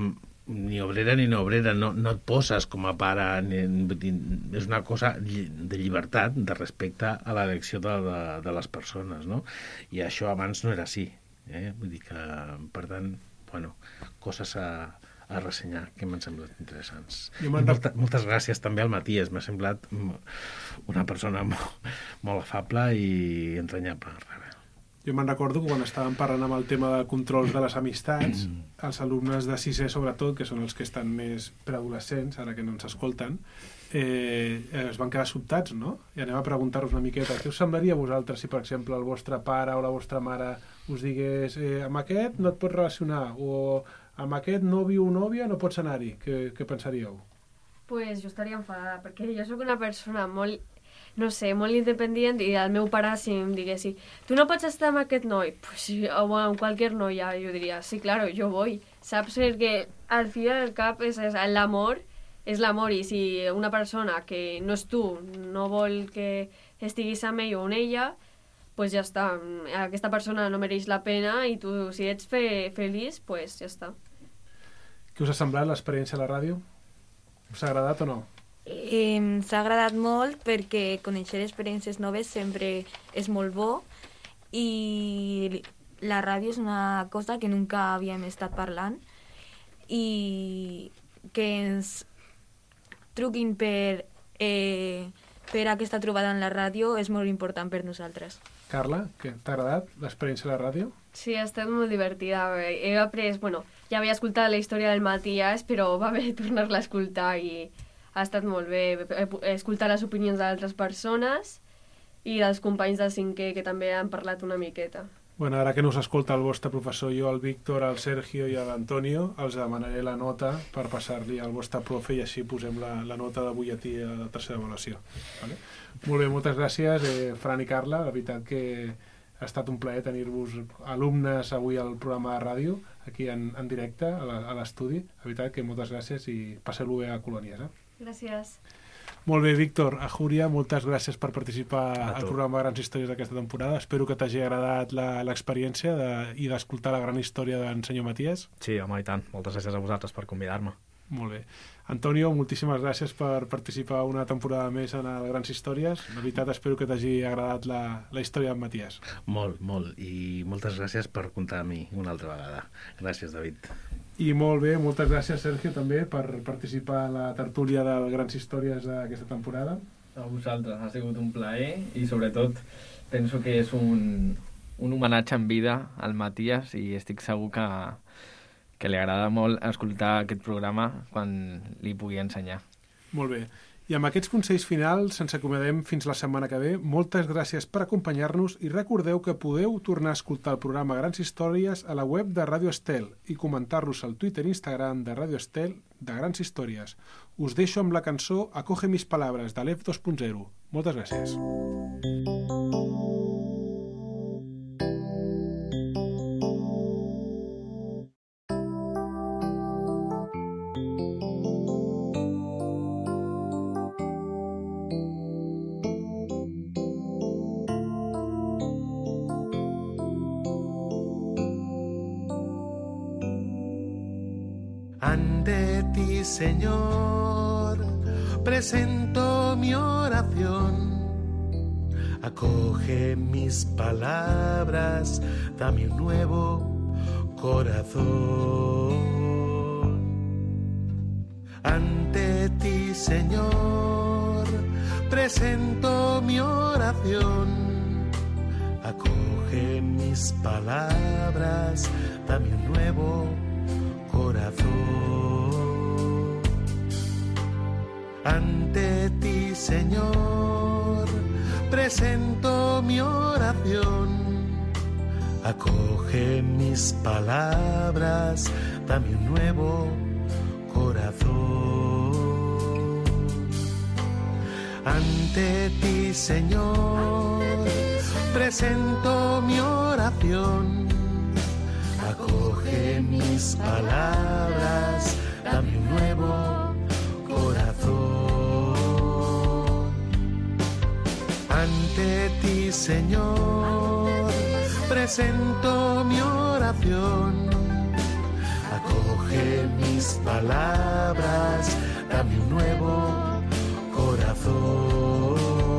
ni obrera ni no obrera, no, no et poses com a pare, ni, ni, és una cosa de llibertat, de respecte a l'elecció de, de, de les persones, no? I això abans no era així, eh? Vull dir que, per tant, bueno, coses a, a ressenyar que m'han semblat interessants. Molta, moltes gràcies també al Matías, m'ha semblat una persona molt, molt afable i entranyable. Jo me'n recordo que quan estàvem parlant amb el tema de controls de les amistats, els alumnes de sisè, sobretot, que són els que estan més preadolescents, ara que no ens escolten, eh, es van quedar sobtats, no? I anem a preguntar-vos una miqueta, què us semblaria a vosaltres si, per exemple, el vostre pare o la vostra mare us digués eh, amb aquest no et pots relacionar, o amb aquest nòvio o nòvia no pots anar-hi? Què, què pensaríeu? Pues jo estaria enfadada, perquè jo sóc una persona molt... no sé, molt independent, i el meu pare si em diguessi, tu no pots estar amb aquest noi, pues, o amb qualsevol noia, jo diria, sí, claro, jo voy, saps? Perquè al fi del cap és, és l'amor, és l'amor, i si una persona que no és tu no vol que estiguis amb ell o amb ella, pues ja està, aquesta persona no mereix la pena, i tu, si ets fe feliç, pues ja està. Què us ha semblat l'experiència a la ràdio? Us ha agradat o no? Eh, s'ha agradat molt perquè conèixer experiències noves sempre és molt bo, i la ràdio és una cosa que nunca havíem estat parlant, i que ens truquin per, eh, per aquesta trobada en la ràdio és molt important per nosaltres. Carla, què t'ha agradat l'experiència a la ràdio? Sí, ha estat molt divertida. He après, bueno, ja havia escoltat la història del Matías, però va bé tornar-la a escoltar i ha estat molt bé escoltar les opinions d'altres persones i dels companys de cinquè que també han parlat una miqueta. Bueno, ara que no us escolta el vostre professor, jo, el Víctor, el Sergio i l'Antonio, els demanaré la nota per passar-li al vostre profe i així posem la, la nota de butlletí a la tercera avaluació. Vale? Molt bé, moltes gràcies, eh, Fran i Carla. La veritat que ha estat un plaer tenir-vos alumnes avui al programa de ràdio, aquí en, en directe, a l'estudi. La veritat que moltes gràcies i passeu-lo bé a Colònies. Eh? Gràcies. Molt bé, Víctor. A Júria, moltes gràcies per participar al programa Grans Històries d'aquesta temporada. Espero que t'hagi agradat l'experiència de, i d'escoltar la gran història d'en senyor Matías. Sí, home, i tant. Moltes gràcies a vosaltres per convidar-me. Molt bé. Antonio, moltíssimes gràcies per participar una temporada més en el Grans Històries. De veritat, espero que t'hagi agradat la, la història d'en Matías. Molt, molt. I moltes gràcies per comptar amb mi una altra vegada. Gràcies, David. I molt bé, moltes gràcies, Sergio, també, per participar en la tertúlia de Grans Històries d'aquesta temporada. A vosaltres, ha sigut un plaer i, sobretot, penso que és un, un homenatge en vida al Matías i estic segur que, que li agrada molt escoltar aquest programa quan li pugui ensenyar. Molt bé. I amb aquests consells finals ens acomiadem fins la setmana que ve. Moltes gràcies per acompanyar-nos i recordeu que podeu tornar a escoltar el programa Grans Històries a la web de Ràdio Estel i comentar-los al Twitter i Instagram de Ràdio Estel de Grans Històries. Us deixo amb la cançó Acoge mis palabras de l'E F dos punt zero. Moltes gràcies. Ante ti, Señor, presento mi oración. Acoge mis palabras, dame un nuevo corazón. Ante ti, Señor, presento mi oración. Acoge mis palabras, dame un nuevo corazón. Ante ti, Señor, presento mi oración. Acoge mis palabras, dame un nuevo corazón. Ante ti, Señor, presento mi oración. Acoge mis palabras, dame un nuevo corazón. Ante ti, Señor, presento mi oración. Acoge Acoge mis palabras, dame un nuevo corazón.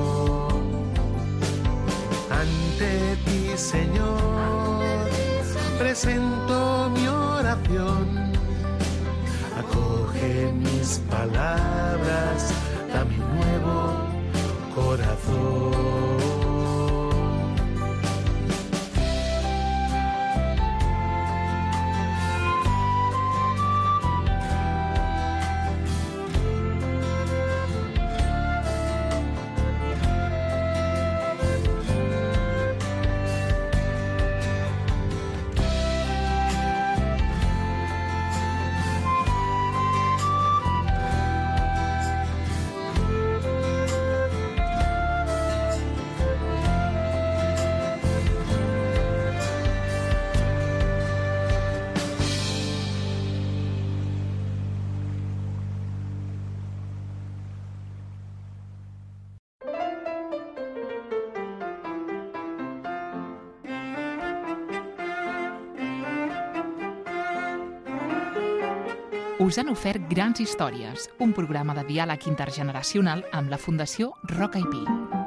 Ante ti, Señor, presento mi oración. Acoge mis palabras, dame un nuevo corazón. Us han ofert Grans Històries, un programa de diàleg intergeneracional amb la Fundació Roca i Pi.